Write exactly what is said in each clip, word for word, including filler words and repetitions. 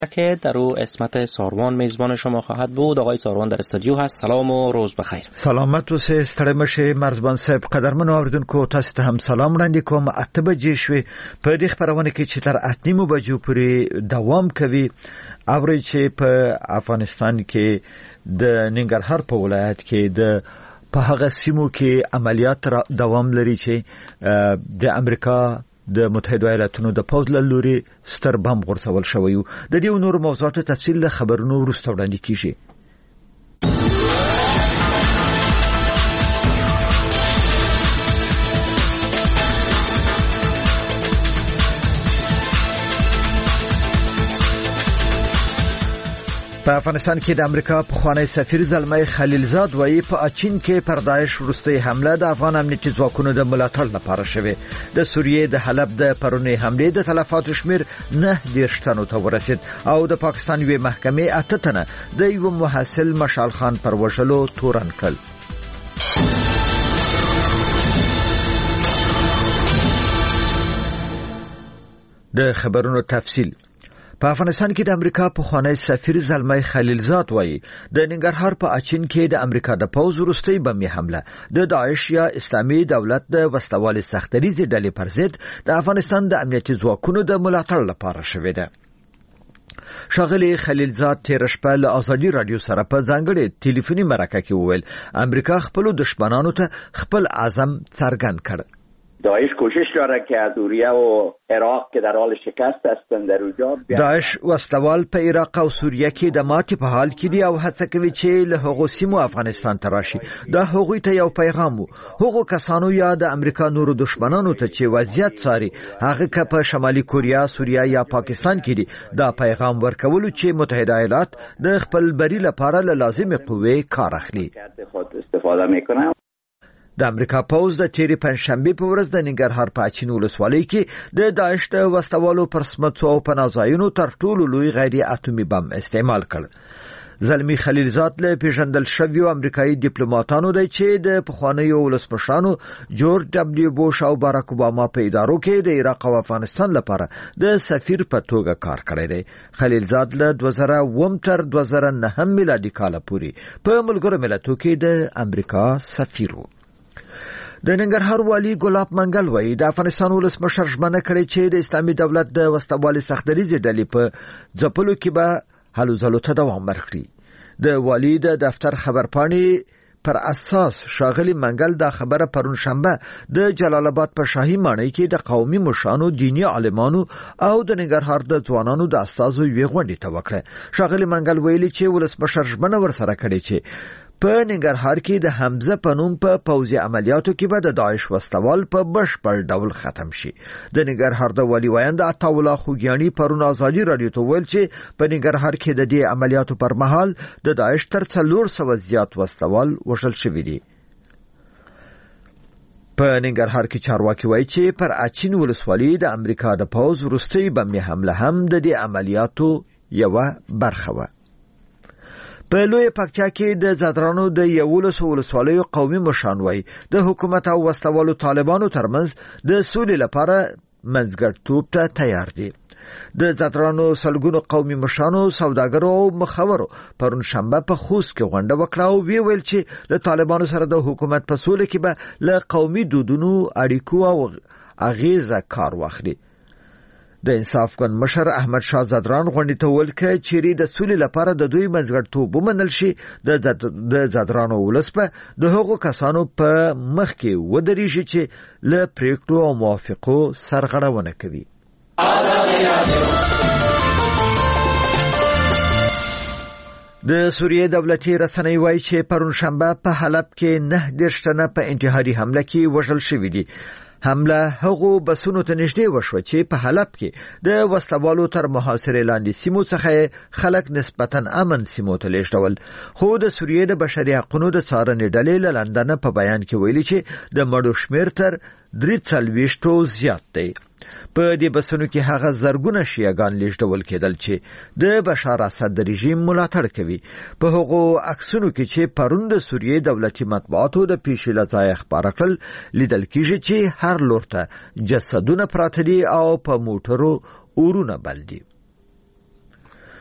که در او اسمت ساروان میزبان شما خواهد بود. آقای ساروان در استودیو هست. سلام و روز بخیر. سلامت اوسئ، ستړی مشه مرزبان صاحب. قدرمنو اوریدونکو، تاسو ته هم سلام وړاندې کوم. اته بجې شوې په دې خبرونه کې چې تر اته نیمو بجو پورې دوام کوي. اوري چې په افغانستان کې د ننګرهار په ولایت کې د په هغه سیمو کې عملیات دوام لري چې د امریکا د متحده ایالاتونو د پوز له لوري ستر بم غورځول شوی و. د دې نور موضوعاتو تفصیل له خبرونو وروسته وړاندې کیږي. په افغانستان کې د امریکا پخوانی سفیر زلمي خلیلزاد وایي په اچین کې پر داعش وروستۍ حمله د افغان امنیتي ځواکونو د ملاتړ لپاره شوه. د سوریې د حلب د پرونی حمله د تلفاتو شمیر نه دیرش تنو ته ورسید او د پاکستان یوې محکمې اته تنه د یو محصل مشال خان پر وژلو تورن کړل. د خبرونو تفصیل. په افغانستان کې د امریکا پخوانی سفیر زلمي خلیلزاد وایي د ننګرهار په اچین کې د امریکا د پوز وروستۍ بمي حمله د داعش یا اسلامي دولت د وسوالې سختریزي ډلې پر ضد د افغانستان د امنیتي ځواکونو د ملاتړ لپاره شوې ده. شاغلی خلیلزاد تیر شپه له ازادي رادیو سره په ځانګړي ټلیفوني مرکه کې وویل امریکا خپل دشمنانو ته خپل عزم څرګند کړ. داعش کوشش داره که از سوریه و عراق که در حال شکست هستند در اونجا داعش وسوال په عراق او سوریه کې د ماتې په حال کې دی او هڅه کوي چې له هغو سیمو افغانستان ته راشي. دا هغوی ته یو پیغام وو. هغو کسانو یا د امریکا نورو دشمنانو ته چې وضعیت څاري هغه که په شمالي کوریا، سوریه یا پاکستان کې دي دا پیغام ورکولو چې متحده ایالات د خپل بری لپاره له لازمي قوې کار اخلي. استفاده میکنه. د امریکا پوز د تیری پنځشنبه په ورځ د ننګرهار په اچین ولسوالۍ کې د داعش د وسوالو پر سمڅو او پناځایونو تر ټولو لوی غیر اتومي بم استعمال کړ. زلمی خلیلزاد له پیژندل شویو امریکایي ډیپلوماټانو دی چې د پخوانیو ولسمشرانو جورج دبلیو بوش او باراک اوباما په ادارو کې د عراق او افغانستان لپاره د سفیر په توګه کار کړی دی. خلیلزاد له دوه زره اووه تر دوه زره نهه میلادي کال پورې په ملګرو ملتونو کې د امریکا سفیر و. د ننګرهار والی ګلاب منګل وایي د افغانستان ولسمشر ژمنه کړې چې د اسلامي دولت د وسوالې سختریزي ډلې په ځپلو کې به هلو ځلو ته دوام ورکړي. د والی د دفتر خبرپاڼې پر اساس شاغلی منګل دا خبره پرون شنبه د جلال آباد په شاهي ماڼۍ کې د قومي مشرانو، دینی عالمانو او د ننګرهار د ځوانانو د استازو یوې غونډې ته وکړه. شاغلی منګل ویلي چې ولسمشر ژمنه ورسره کړې چې په ننګرهار کې د حمزه پنوم په پوځي عملیاتو کې به د داعش وسوال په بشپړ ډول ختم شي. د ننګرهار د والی وایند عطا الله خوګیانی پرون ازادي رادیو ته ویل چې په ننګرهار کې د دې عملیاتو پر مهال د داعش تر څلور سوه زیات وسوال وژل شوي دي. په ننګرهار کې چارواکي وایي چې پر اچین ولسوالۍ د امریکا د پوز وروستۍ بمي حمله هم د دې عملیاتو یوه برخه وه. په لوی پکتیا کې د زادرانو د یولس ولسوالیو قومي مشران وایي د حکومت او وسوالو طالبانو ترمنځ د سولې لپاره منځګړیتوب ته تیار دي. د زادرانو سلګونو قومي مشرانو، سوداګرو او مخورو پرون شنبه په خوست کې غونډه وکړه او وی ویل چې د طالبانو سره د حکومت په سولې کې به له قومي دودونو اړیکو او اغیزه کار واخلي. د انصاف ګوند مشر احمد شاه زادران غونډې ته ویل چې چیرې د سولې لپاره د دوی منځګړیتوب ومنل شي د زادرانو ولس په د هغو کسانو په مخ کې ودرېږي چې له پریکړو او موافقو سرغړونه کوي. د سوریې دولتي رسنۍ وایي چې پرون شنبه په حلب کې نه دیرش تنه په انتحاري حمله کې وژل شوي دي. حمله هغو بسونو ته نږدې وشوه چې په حلب کې د وسلوالو تر محاصرې لاندې سیمو څخه خلک نسبتاً امن سیمو ته لیږدول. خو د سوریې د بشري حقوقو د څارنې ډلې له لندن په بیان کې ویلي چې د مړو شمیر تر درې څلوېښتو زیات دی. په دې بسونو کې هغه زرګونه شیعاګان لیږدول کېدل چې د بشار اسد د رژیم ملاتړ کوي. په هغو عکسونو کې چې پرون د سوریې دولتي مطبوعاتو د پیښې ځای خبره کړل لیدل کېږي چې هر لور ته جسدونه پراته دي او په موټرو اورونه بل دي.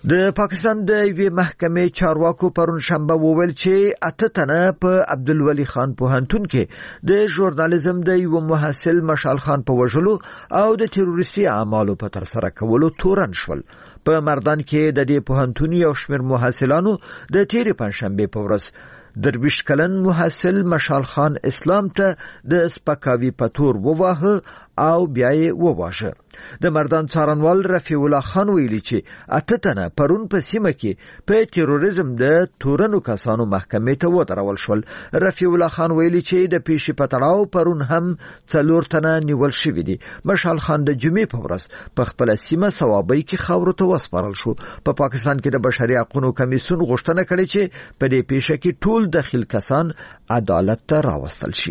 د پاکستان د یوې محکمې چارواکو پرون شنبه وویل چې اته تنه په عبدالولي خان پوهنتون کې د ژورنالیزم د یو محصل مشال خان په وژلو او د تروریستي اعمالو په ترسره کولو تورن شول. په مردان کې د دې پوهنتون یو شمېر محصلانو د تېرې پنځشنبې په ورځ درویش کلن محصل مشال خان اسلام ته د سپکاوي په تور وواهه او بیا یې وواژه. د مردان څارنوال رفیع الله خان ویلي چې اته تنه پرون په سیمه کې په تروریزم د تورنو کسانو محکمې ته ودرول شول. رفیع الله خان ویلي چې د پیښې په تړاو پرون هم څلور تنه نیول شوي دي. مشال خان د جمعې په ورځ په خپل سیمه ثوابۍ کې خاورو ته وسپارل شو. په پا پاکستان کې د بشري حقوقو کمیسیون غوښتنه کړې چې په دې پیښه کې ټول داخل کسان عدالت ته راوستل شي.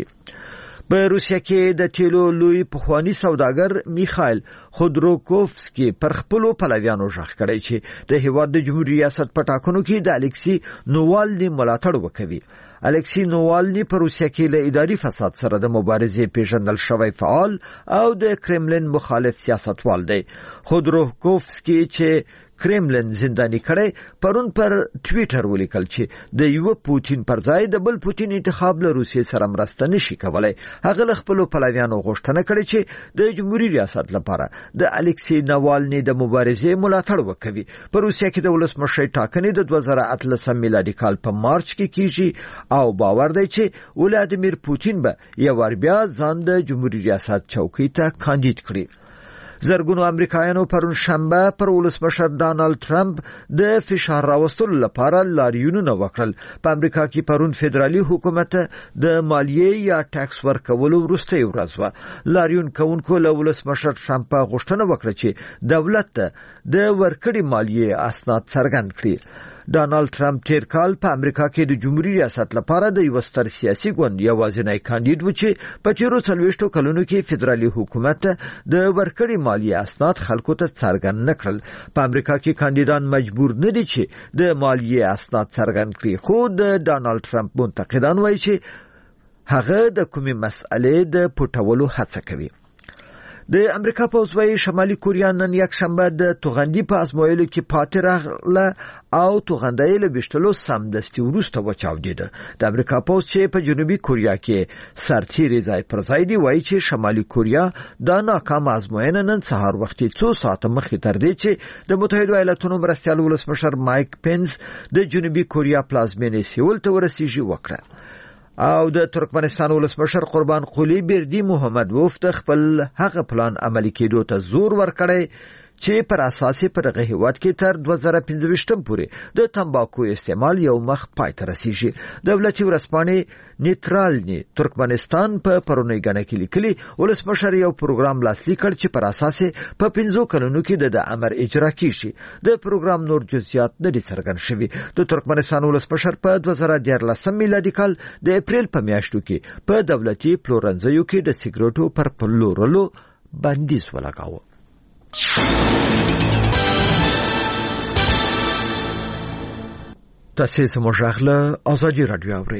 په روسیه کې د تیلو لوی پخوانی سوداګر میخایل خودروکوفسکی پر خپل پلویانو ژغ کړی چې د هیواد د جمهوریت ریاست په ټاکنو کې د الکسی نووالني ملاتړ وکوي. الکسی نووالني په روسیه کې له اداري فساد سره د مبارزې پیژندل شوی فعال او د کرملین مخالف سیاستوال دی. خودروکوفسکی چې کرملین زندانی کړي پرون پر ټویټر ولیکل چې د یو پوتین پر ځای د بل پوتین انتخاب له روسیې سره مرسته نشي کولای. هغه له خپل پلویانو غوښتنه کړې چې د جمهوریت ریاست لپاره د الکسی نووالني د مبارزې ملاتړ وکوي. په روسیه کې د ولسمشر ټاکنې د دوه زره اتلسم میلادي کال په مارچ کې کیږي او باور دی چې ولادیمیر پوتین به یو ور بیا ځان د جمهوریت ریاست چوکۍ ته کاندید کړي. زرګونو امریکایانو پرون شنبه پر ولسمشر ډانلډ ټرمپ د فشار راوستلو لپاره لاریونونه وکړل. په امریکا کې پرون فدرالي حکومت د مالیې یا ټیکس ورکولو وروسته ورځ و. لاریون کوونکو له ولسمشر ټرمپ غوښتنه وکړه چې دولت د ورکړې مالیې اسناد څرګند کړي. ډانلډ ټرمپ تیر کال په امریکا کې د جمهوریت ریاست لپاره د یو ستر سیاسي ګوند یوازینی کاندید و چې په تیرو څلوېښتو کلونو کې فدرالي حکومت د ورکړې مالیې اسناد خلکو ته څرګند نه کړل. په امریکا کې کاندیدان مجبور نه دي چې د مالیې اسناد څرګند کړي، خو د ډانلډ ټرمپ منتقدان وایي چې هغه د کومې مسئلې د پټولو هڅه کوي. د امریکا پوځ وايي شمالي کوریا نن یک شنبه د توغندي په ازمویلو کې پاتې راغله او توغندۍ له وشتلو سمدستي وروسته وچاودېده. د امریکا پوځ چې په جنوبي کوریا کې سرتیري ځای پر ځای دی وایي چې شمالي کوریا د ناکام ازموینه نن سهار وختي څو ساعته مخکې تر دې چې د متحده ایالاتونو مرستیال ولسمشر مایک پنس د جنوبي کوریا پلازمینې سیول ته ورسیږي وکړه. او د ترکمنستان ولسمشر قربان قلی بردی محمد وفد خپل هغه پلان عملی کېدو ته زور ورکړی چې پر اساس پر هغه هیواد کې تر دوه زره پنځه پورې د تمباکو استعمال یو مخ پای ته رسیږي. دولتي ورځپاڼې نیټرالني ترکمنستان په پرونی غنه کې لیکلي ولسمشر یو پروګرام لاسلیک کړ چې پر اساس په پنځو کلونو کې د امر اجرا کیږي. د پروګرام نور جزئیات نه دي څرګند شوي. د ترکمنستان ولسمشر په دوه زره دیارلسم میلادي کال د اپریل په میاشتو کې په دولتي پلورنځیو کې د سیګریټو پر پلورلو بندیز ولګاوه. تاسو زموږ غږ آزادي رادیو اورئ.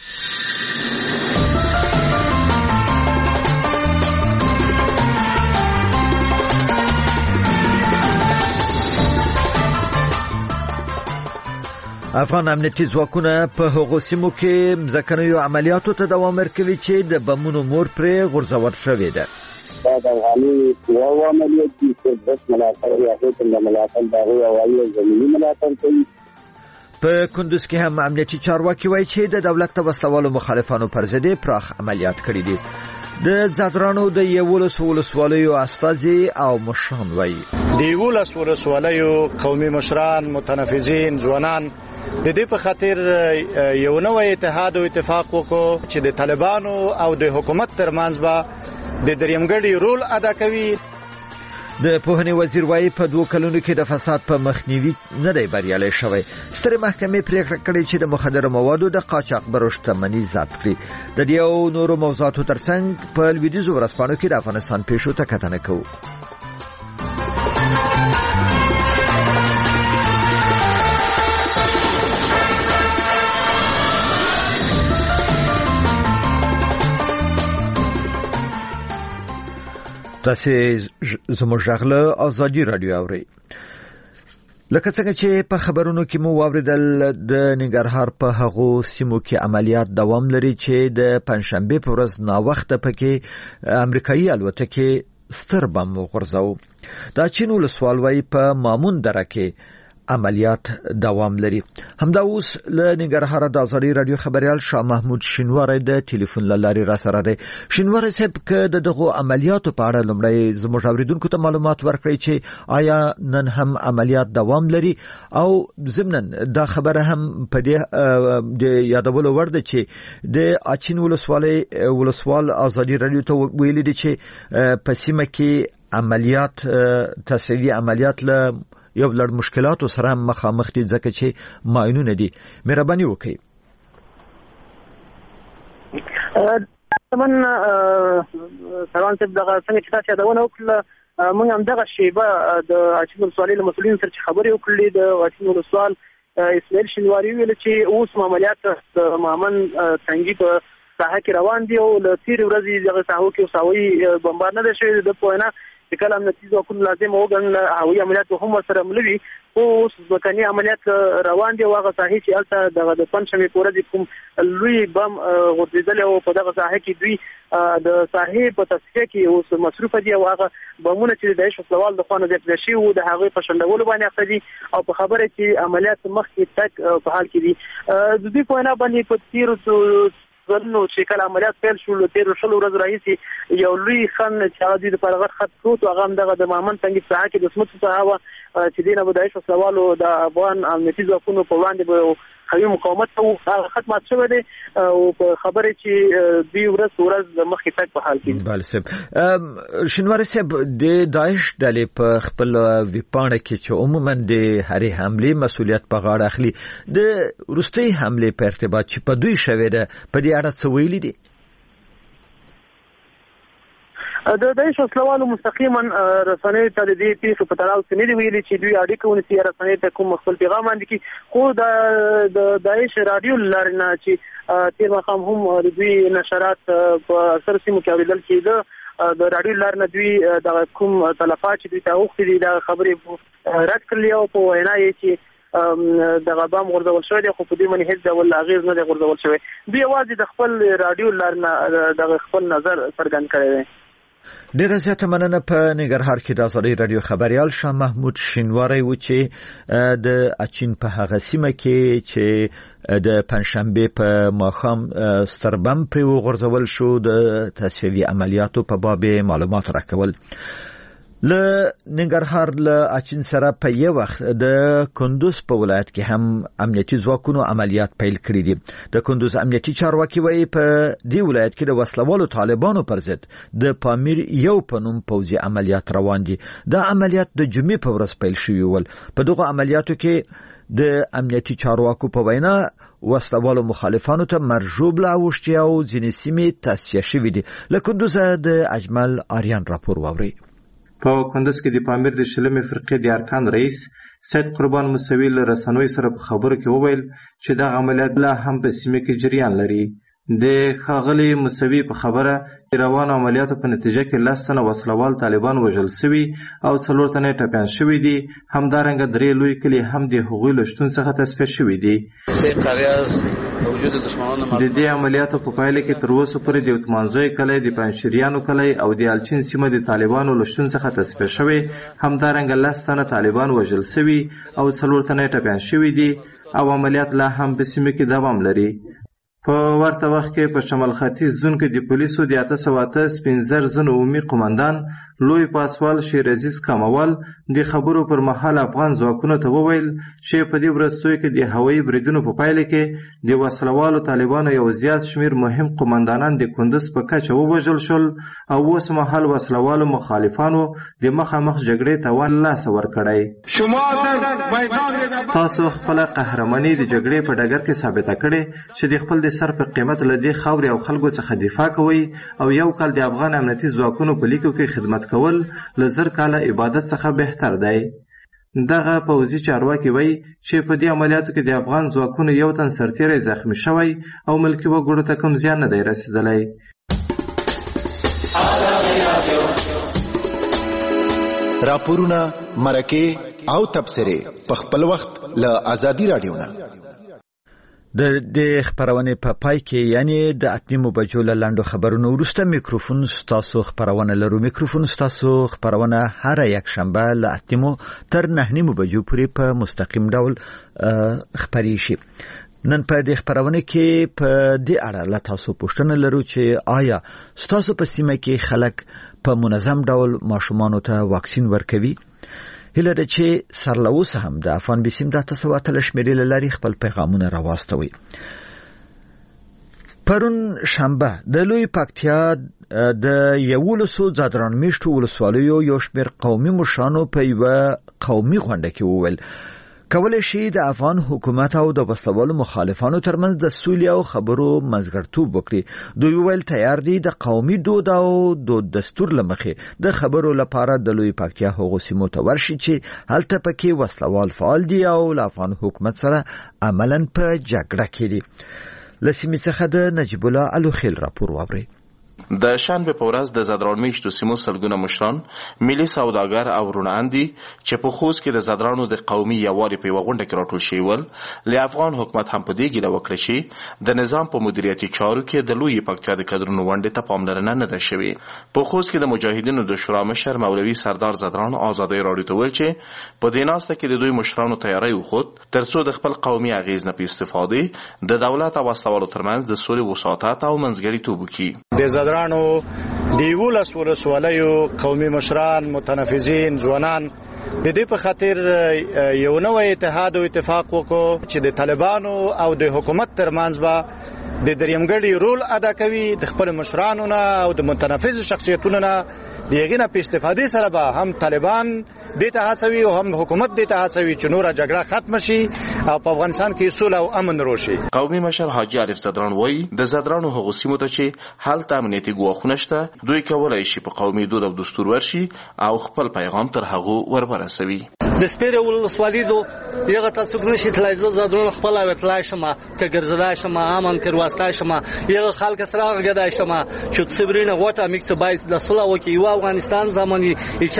افغان امنیتي ځواکونه په هغو سیمو کې مځکنیو عملیاتو ته دوام ورکوي چې د بمونو مور پرې غورځول شوې ده. دا د افغاني قواو عملیات دي چې بس ملاتړ یا هیڅ ملاتړ د هغوی هوایي زمیني ملاتړ کوي. په کندوز کې هم امنیتي چارواکي وایي چې د دولت ته وسلوالو مخالفانو پر ضد پراخ عملیات کړي دي. د زادرانو د یولس ولسوالیو استازي او مشران وایي د یولس ولسوالیو قومي مشران متنفذین ځوانان د دې په خاطر یو نوې اتحاد او اتفاق وکړو چې د طالبانو او د حکومت ترمنځ به د دریمګړي رول ادا کوي. د پوهنې وزیر وایي په دوه کلونو کې د فساد په مخنیوي نه دی بریالی شوی. سترې محکمې پریکړه کړې چې د مخدره موادو د قاچاقبرو شتمني ضبط کړي. د دې او نورو موضوعاتو ترڅنګ په لویدیځو ورځپاڼو کې د افغانستان پیښو ته کتنه کوو. تاسو زموږ غږ آزادي رادیو اورئ. لکه څنګه چې په خبرونو کې مو واوریدل د ننګرهار په هغو سیمو کې عملیات دوام لري چې د پنځشنبه په ورځ ناوخته پکې امریکایي الوتکې ستر بم وغورځاو. دا چین ولسوال وايي په مامون دره کې عملیات دوام لري. همدا اوس له ننګرهار د ازادي رادیو خبريال شاه محمود شینواری د ټلیفون لارې را سره دی. شینواری صاحب که دغه عملیاتو په اړه لمړی زموږ اوریدونکو ته معلومات ورکړئ چې آیا نن هم عملیات دوام لري او ضمن دا خبره هم په دې د یادولو ور ده چې د اچین ولسوالۍ ولسوال ازادي رادیو ته ویلي دي چې په سیمه کې عملیات تصفیوي عملیات له یو لړ مشکلاتو سره مخامخ دي ځکه چې ماینونه دي. مهرباني وکړئ. تمن سلام ته دغه څنګه چې تاسو یادونه وکړه موږ هم دغه شیبه د اچین ولسوالۍ له مسؤلینو سره خبرې وکړې. د اچین ولسوال اسماعیل شینواری ویل چې اوس عملیات د مامن څنګه په ساحه کې روان دي او له تیر ورځې دغه ساحو کې وساوي بمبار نه شوی. د پوهنه کله هم نتیجه کوم لازم وګڼل هوایي عملیات هم سره ملوي او ځمکني عملیات روان دي. واغه ساحه چې الته دغه د پنځمې پورې کوم لوی بم غورځیدل او په دغه ساحه کې دوی د ساحه په تصفیه کې اوس مصروف دي. واغه بمونه چې د داعش سوال د خوانه ځکه شي او د هغه په شندولو باندې اخلي او په خبره چې عملیات مخکې تک په حال کې دي. د دې په نه باندې په تیر ورنو چې کله عملیات پیل شول تیر شل ورځ راځي یو لوی خن چې هغه د پرغت خط پروت هغه دغه د مامن څنګه په حق د سمت په هوا چې دینه بدایش سوالو د افغان امنیتي ځواکونو په وړاندې به قوي مقاومت او ختمات شوه دي او په خبره چې دوی ورځ ورځ د مخې تک په حال کې. بله صاحب شینواری صاحب د داعش ډلې په خپل ویپاڼه کې چې عموما د هرې حمله مسؤلیت په غاړه اخلي د وروستۍ حمله په ارتباط چې په دوی شوې ده په دې اړه څه ویلي دي؟ د داعش وسلوالو مستقیما رسنۍ ته د دې پیښو په تړاو څه نه دی ویلي چې دوی اړیکه ونیسي رسنۍ ته کوم خپل پیغام باندې کی خو د داعش رادیو لارنه چې تیر مخام هم د دوی نشرات په اثر سیمو کې اوریدل کېده د رادیو لارنه دوی د کوم تلفات چې دوی ته وختي د خبرې رد کړل او په وینا یې چې دغه بام غورځول شوی دی خو په دې باندې هیڅ ډول اغیز نه دی غورځول شوی. دوی یوازې د خپل رادیو لارنه د خپل نظر څرګند کړی دی. ډیره زیاته مننه. په ننګرهار کې د ازادي رادیو خبريال شاه محمود شینواری و چې د اچین په هغه سیمه کې چې د پنځشنبه په ماښام ستربم پر وغورځول شو د تصفیوي عملیاتو په باب معلومات راکول. ل ننګرهار ل اچین سره په یو وخت د کندوز په ولایت کې هم امنیتي ځواکونو عملیات پیل کړي دي. د کندوز امنیتي چارواکي وایي په دې ولایت کې د وسلوالو طالبانو پر ضد د پامیر یو په نوم پوځي عملیات روان دي. دا عملیات د جمعې په ورځ پیل شوي ول. په دغه عملیاتو کې د امنیتي چارواکو په وینا وسلوالو مخالفانو ته مرجوب لا وشتي او ځینې سیمې تصفیه شوي دي. له کندوز د اجمل آریان راپور واوري. په کندوز کې د پامیر د شلمې فرقې د ارکان رئیس سید قربان موسوي له رسنوي سره په خبرو کې وویل چې دا عملیات لا هم په سیمه کې جریان لري. د ښاغلي موسوي په خبره روانو عملیاتو په نتیجه کې لس تنه وسلوال طالبان وژل شوي او څلور تنه ټپیان شوي دي. همدارنګه درې لوی کلي هم د هغوی له شتون څخه تصفیه شوي دي. د دې عملیاتو په پایله کې تر اوسه پورې د اتمانزوی کلی د پنجشیریانو کلی او د الچین سیمه د طالبانو له شتون څخه تصفیه شوي. همدارنګه لس تنه طالبان وژل شوي او څلور تنه ټپیان شوي دي او عملیات لا هم په سیمه کې دوام لري. په ورته وخت کې په شمال ختیځ زون کې د پولیسو د اته سوه اته سپینزر زن عمومي قومندان لوی پاسوال شیر عزیز کاموال د خبرو پر مهال افغان ځواکونو ته وویل چې په دې ورځو کې د هوایي بریدونو په پایله کې د وسلوالو طالبانو یو زیات شمیر مهم قومندانان د کندوز په کچه ووژل شول او اوس مهال وسلوالو مخالفانو د مخامخ جګړې توان لاس ورکړی. تاسو خپل قهرماني د جګړې په ډګر کې ثابته کړې چې د خپل د سر په قیمت له دې خاورې او خلکو څخه دفاع کوي او یو کال د افغان امنیتي ځواکونو په لیکو کې خدمت کول له زر کاله عبادت څخه بهتر دی. دغه پوځي چارواکي وایي چې په دې عملیاتو کې د افغان ځواکونو یو تن سرتیری زخمی شوی او ملکي وګړو ته کوم زیان نه دی رسېدلی. راپورونه، مرکې او تبصرې په خپل وخت له آزادي رادیو نه. د دې خبرونه په پای کې یعنی د اتنیمو بجو له لاندو خبرونو وروسته میکروفون ستاسو خبرونه لرو. میکروفون ستاسو خبرونه هر یک شنبه له اتنیمو تر نهنیمو بجو پورې په مستقیم ډول خبري شي. نن په دې خبرونه کې په دې اړه له تاسو پوښتنه لرو چې آیا ستاسو په سیمه کې خلک په منظم ډول ماشومانو ته واکسین ورکوي؟ هله د چې سرلوس هم د افغان بسیم د تاسو اتل شمیرې لري خپل پیغامونه راوستوي. پرون شنبه د لوی پکتیا د یولسو ځادران میشتو ولسوالیو یو شمیر قومي مشرانو په یو قومي غونډه کې وویل کولای شي د افغان حکومت او د وسلوالو مخالفانو ترمنځ د سولې او خبرو منځګړیتوب وکړي. دوی ویل تیار دي د قومي دود او د دستور لمخې د خبرو لپاره د لوی پکتیا هغو سیمو ته ورشي چې هلته پکې وسلوال فعال دي او له افغان حکومت سره عملاً په جګړه کې دي. له سیمې څخه د نجیب الله الوخیل راپور واورئ. د شنبه په ورځ د زدران میشتو سیمو سلګونه مشران، ملي سوداګر او روناندي چې په خوست کې د زدرانو د قومي یووالي په غونډه کې راټول شوي ول، له افغان حکومت هم په دې ګیله وکړه چې د نظام په مدیریتي چارو کې د لوی پکتیا د کډرونو غونډې ته پاملرنه نه ده شوې. په خوست کې د مجاهدینو د شورا مشر مولوي سردار زدران آزادۍ راډیو ته ویل چې په دې ناسته کې د دوی مشرانو تیاری وخت ترڅو د خپل قومي اغیز نه په استفاده د دولت او وسلوالو ترمنځ د سولې وساطت او منځګړیتوب وکړي. زدرانو دیولس ولسوالیو قومي مشران، متنفذین، ځوانان د دې په خاطر یو نوې اتحاد او اتفاق وکړو چې د طالبانو او د حکومت ترمنځ به د دریمګړي رول ادا کوي. د خپل مشرانو نه او د متنفذ شخصیتونو نه دغه نه په استفادې سره به هم طالبان د ته هڅوي او هم حکومت د ته هڅوي چې نور جګړه ختم شي او په افغانستان کې صلح او امن راشي. قومي مشر حاجی عارف زدران وایي د زدرانو هغو سیمو ته چې هلته امنیتي ګواښونه شته دوی کولای شي په قومي دود او دستور ورشي او خپل پیغام تر هغو ورورسوي. د سپیره ولسوالۍ دو یغه تاسو نشي تلای زدران خپل وتلای شمه که ګرځدای شمه امن کر واسطه شمه یغه خلک سره غدای شمه چې صبرینه غوټه میکس بایس د صلح وکي او افغانستان زماني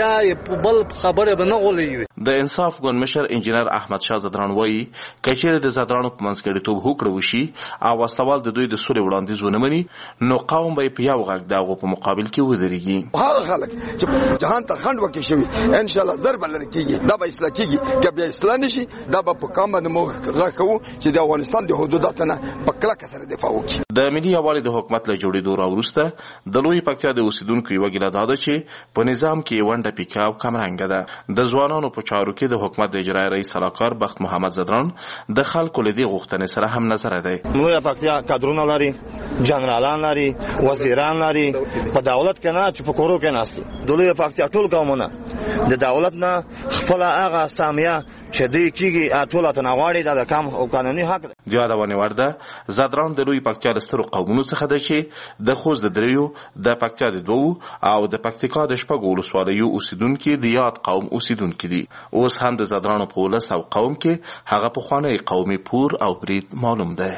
چې بل خبره به نه غولي. د انصاف ګوند مشر انجینر احمد شاه زدران وایي کچېره د زدرانو په منځګړیتوب هوکړه وشي او وسلوال د دوی د سولې وړاندیز ونه مني نو قوم به په یو غږ دغه په مقابل کې ودرېږي. هغه خلک چې جهان ته خند وکړي شوی ان شاء الله ضرب لري کیږي دا به اصلاح کیږي که بیا اصلاح نشي دا به په کوم باندې موږ غواړو چې د افغانستان د حدوداتو نه په کلکه سره دفاع وکړي. د ملي یووالي د حکومت له جوړېدو راوروسته د لوی پکتیا د اوسیدونکو یو ګیله دا ده چې په نظام کې ونډه پیکا او کمرنګه ده. د ځوانانو په چارو کې د حکومت د اجرایي رئیس سلاکار بخت محمد زدران د خلکو له دې غوښتنې سره هم نظر دی. لوی پکتیا کادرونه لري، جنرالان لري، وزیران لري، په دولت کې نه چې په کورو کې ناست. د لوی پکتیا ټول قومونه د دولت نه خپل هغه سامیه چې دوی کېږي ټول ته نغواړي د کم او قانوني حق دی. د یادونې وړ ده زدران د لوی پکتیا د سترو قومونو څخه ده چې د خوست د دریو، د پکتیا د دوو او د پکتیکا د شپږو ولسوالیو اوسیدونکي د یاد قوم اوسیدونکي دي. اوس هم د زدرانو په ولس او قوم کې هغه پخوانی قومي پور او برید معلوم ده.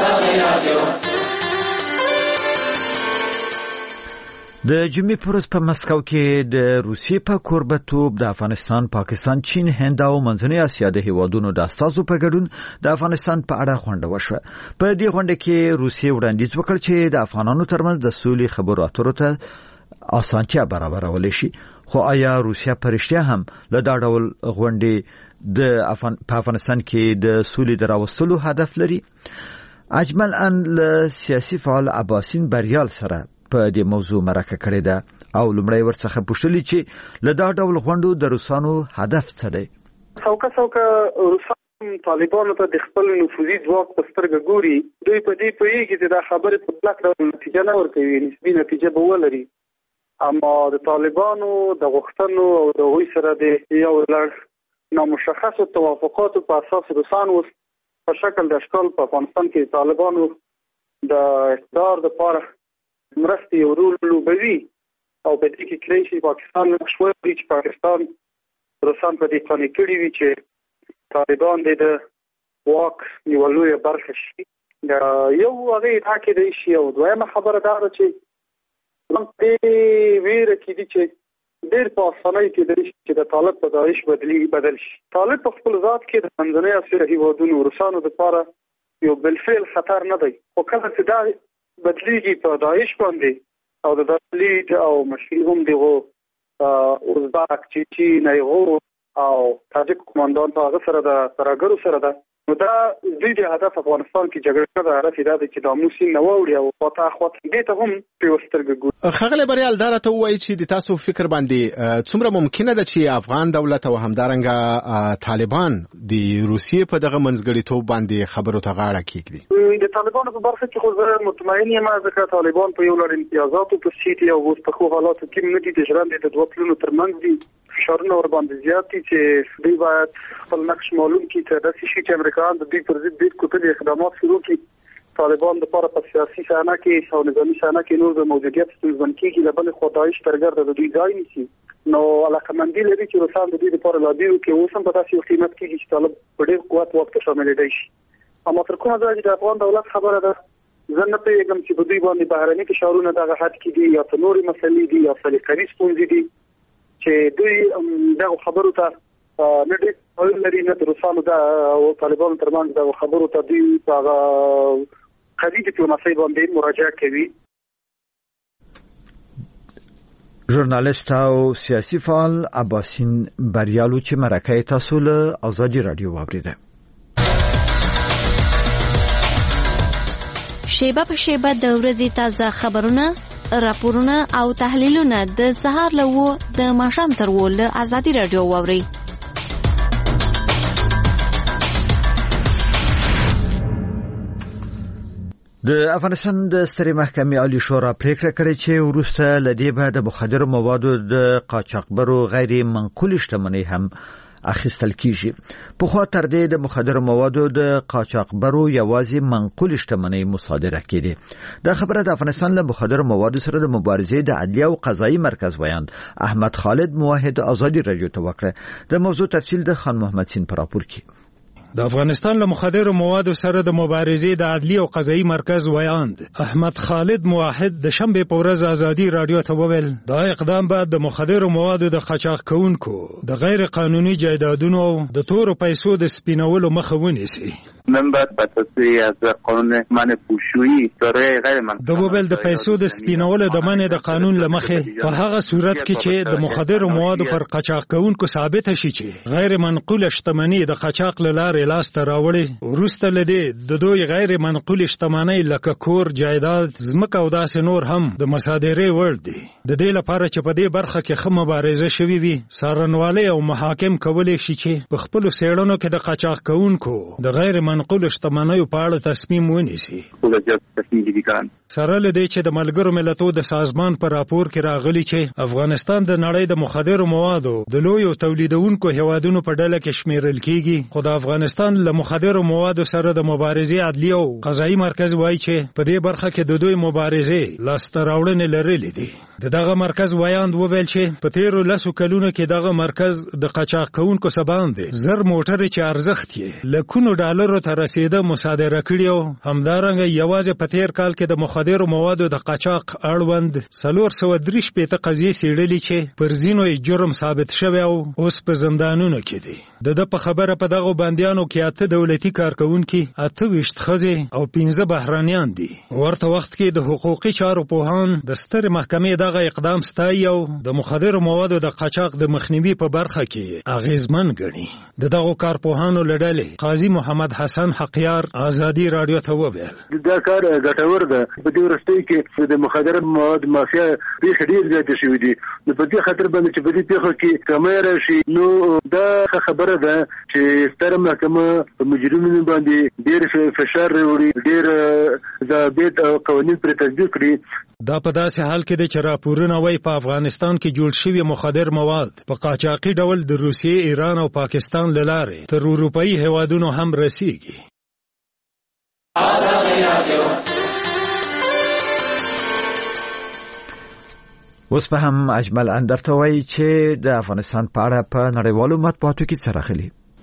د جمعې پر ورځ په مسکو کې د روسیې په کوربتوب د افغانستان، پاکستان، چین، هند او منځنۍ اسیا د هیوادونو د استازو په ګډون د افغانستان په اړه غونډه وشوه. په دې غونډه کې روسیې وړاندیز وکړ چې د افغانانو ترمنځ د سولې خبرو اترو ته اسانتیا برابرول شي. خو آیا روسیا په رښتیا هم له دا ډول غونډې د افغان په افغانستان کې د سولې د راوستلو هدف لري؟ اجمل ان له سیاسي فعال عباسین بریال سره په دې موضوع مرکه کړې ده او لمړی ورڅخه پوښتلې چې له دا ډول غونډو د روسانو هدف څه دی. څوکه څوکه روسان طالبانو ته د خپل نفوذي ځواک په سترګه ګوري. دوی په دې پوهېږي چې دا خبرې په کلک ډول نتیجه نه ورکوي، نسبي نتیجه به ولري. اما د طالبانو د غوښتنو او د هغوی سره د یو لړ نامشخصو توافقاتو په اساس روسان اوس په شکل د اشکال په افغانستان کې طالبانو د اقتدار دپاره مرستې یو رول لوبوي او په دې کې کلی شي پاکستان شوی چې پاکستان روسان په دې قانع کړي وي چې طالبان د واک یوه لویه برخه شي. یو هغه دا کېدای شي او دویمه خبره دا ده چې دې ویره کې دي چې ډېر په اسانۍ کېدلی شي چې د طالب په داعش بدلی بدل شي. طالب په خپل ذات کې د منځنۍ اسیا هېوادونو روسانو دپاره یو بالفعل خطر نه دی، خو کله چې دا بدلیږي په داعش باندې او د داعش او مشکل هم دغو ازبک، چیچین، ایغور او تاجک کمانډان په هغه سره د ترهګرو سره ده، نو دا دوی د هدف افغانستان کې جګړه ده، هدف دا دی چې د موسین نه واوړي او خواته اخواته دې ته هم په سترګه ګوري. ښاغلی بریال، دا راته ووایي چې د تاسو فکر باندې څومره ممکنه ده چې افغان دولت او همدارنګه طالبان د روسیې په دغه منځګړیتوب باندې خبرو ته غاړه کېږدي؟ د طالبانو په برخه کې خو زه مطمئن یم، ځکه طالبان په یو لړ امتیازاتو پسې دي او اوس په ښو حالاتو کې نه دي، د ژرندې د دوه پلونو ترمنځ دي، فشارونه ورباندې زیات دي چې دوی باید خپل نقش معلوم کړي چې داسې شي چې امریکایان د دوی پر ضد ډېر کوټلي اقدامات شروع کړي، طالبان دپاره په سیاسي صحنه کې او نظامي صحنه کې نور د موجودیت ستونزمن کېږي، له بلې خوا داعش ترهګر د دوی ځای نیسي، نو علاقمندي لري چې روسان د دوی دپاره لابي وکړي، اوس هم په داسې یو قیمت کېږي چې طالب په ډېر قوت واک ته شاملېدی شي. اما تر کومه ځایه چې د افغان دولت خبره ده، زه نه پوهېږم چې په دوی باندې بهرني فشارونه دغه حد کې دي یا څه نورې مسلې دي یا سلیقوي ستونزې دي چې دوی دغه خبرو ته نه ډېر تمایل لري، نه د روسانو او طالبانو ترمنځ دغه خبرو ته دوی په هغه قوي ډیپلوماسۍ باندې مراجعه کوي. ژورنالیست او سیاسي فعال عباسین بریالو چې مرکه تاسو له آزادي رادیو واوریده. شیبه په شیبه د ورځې تازه خبرونه، راپورونه او تحلیلونه د سهار له وو د ماښام تر وو له آزادي رادیو واوري. د افغانستان د سترې محکمې عالی شورا پریکړه کړې چې وروسته له دې به د مخدرو موادو د قاچاقبرو غیر منقول شتمنۍ هم اخیستل کیږي. په خوا تر دې د مخدرو موادو د قاچاقبرو یوازې منقول شتمنۍ مصادره کړي. دا خبره د افغانستان له مخدرو موادو سره د مبارزې د عدلیه او قضایي مرکز ویاند احمد خالد موحد آزادي رادیو ته وکړه. د موضوع تفصیل د خان محمد سین پر راپور کې. د افغانستان له مخدرو موادو سره د مبارزې د عدلیه او قضایي مرکز ویاند احمد خالد موحد د شنبه په ورځ آزادي رادیو ته وویل دا اقدام بعد د مخدرو موادو د قاچاق کوونکو د غیر قانوني جایدادونو د تورو پیسو د سپینولو مخه ونیسي. من باید به تصویری از قانون منع پوشویی دارای غیر من د موبایل د پیسو د سپینولو د منع د قانون لمخه په هغه صورت کې چې د مخدرو موادو پر قاچاق کوونکو ثابت شي چې غیر منقول شتمنۍ د قاچاق لاره لاس ته راوړي، ورسته لدې د دوی غیر منقول شتمنۍ لکه کور، جایداد، ځمکه او داسې نور هم د مصادرې وړ دي. د دې لپاره چې په دې برخه کې ښه مبارزه شوې وي، څارنوالۍ او محاکم کولی شي چې په خپلو څېړنو کې د قاچاق کوونکو د غیر منقول شتمنیو په اړه تصمیم ونیسي. سره له دې چې د ملګرو ملتونو د سازمان په راپور کې راغلي چې افغانستان د نړۍ د مخدرو موادو د لویو تولیدونکو هیوادونو په ډله کې شمیرل کیږي، خو د افغانستان له مخدرو موادو سره د مبارزې عدلیه او قضایي مرکز وایي چې په دې برخه کې د دوی مبارزې لاسته راوړنې لرلې دي. د دغه مرکز ویاند وویل چې په تیرو لسو کلونو کې دغه مرکز د قاچاق کوونکو سباندې زر موټرې چې ارزښت یې لکونو ډالرو ته رسیده مصادره کړي او همدارنګه یوازې په تیر کال کې د مخدرو موادو د قاچاق اړوند څلور سوه درې شپېته قضیې څېړلې چې پر ځینو یې جرم ثابت شوی او اوس په زندانونو کې دي. د ده په خبره په دغو بندیانو کې اته دولتي کارکوونکي، اته ویشت ښځې او پنځه بهرانیان دي. ورته وخت کې د حقوقي چارو پوهان د سترې محکمې دغه اقدام ستایي او د مخدرو موادو د قاچاق د مخنیوي په برخه کې اغیزمن ګڼي. د دغو کارپوهانو له ډلې قاضي محمد حسن حقیار آزادي رادیو ته وویل دا کار ګټور ده. په دې وروستیو کې د مخدره مواد مافیا پیښې ډېرې زیاتې شوې دي، نو په دې خاطر باندې چې په دې پیښو کې کمی راشي، نو دا ښه خبره ده چې ستره محکمه په مجرمینو باندې ډېر فشار راوړي، ډېر ضوابط او قوانین پرې تطبیق کړي. دا په داسې حال کې دی چې راپورونه وایي په افغانستان کې جوړ شوي مخدر مواد په قاچاقي ډول د روسیې، ایران او پاکستان له لارې تر اروپایي هیوادونو هم رسیږي. اوس په هم اجمل اندرته وایي چې د افغانستان په اړه په نړیوالو مطبوعاتو کې څه راغلي.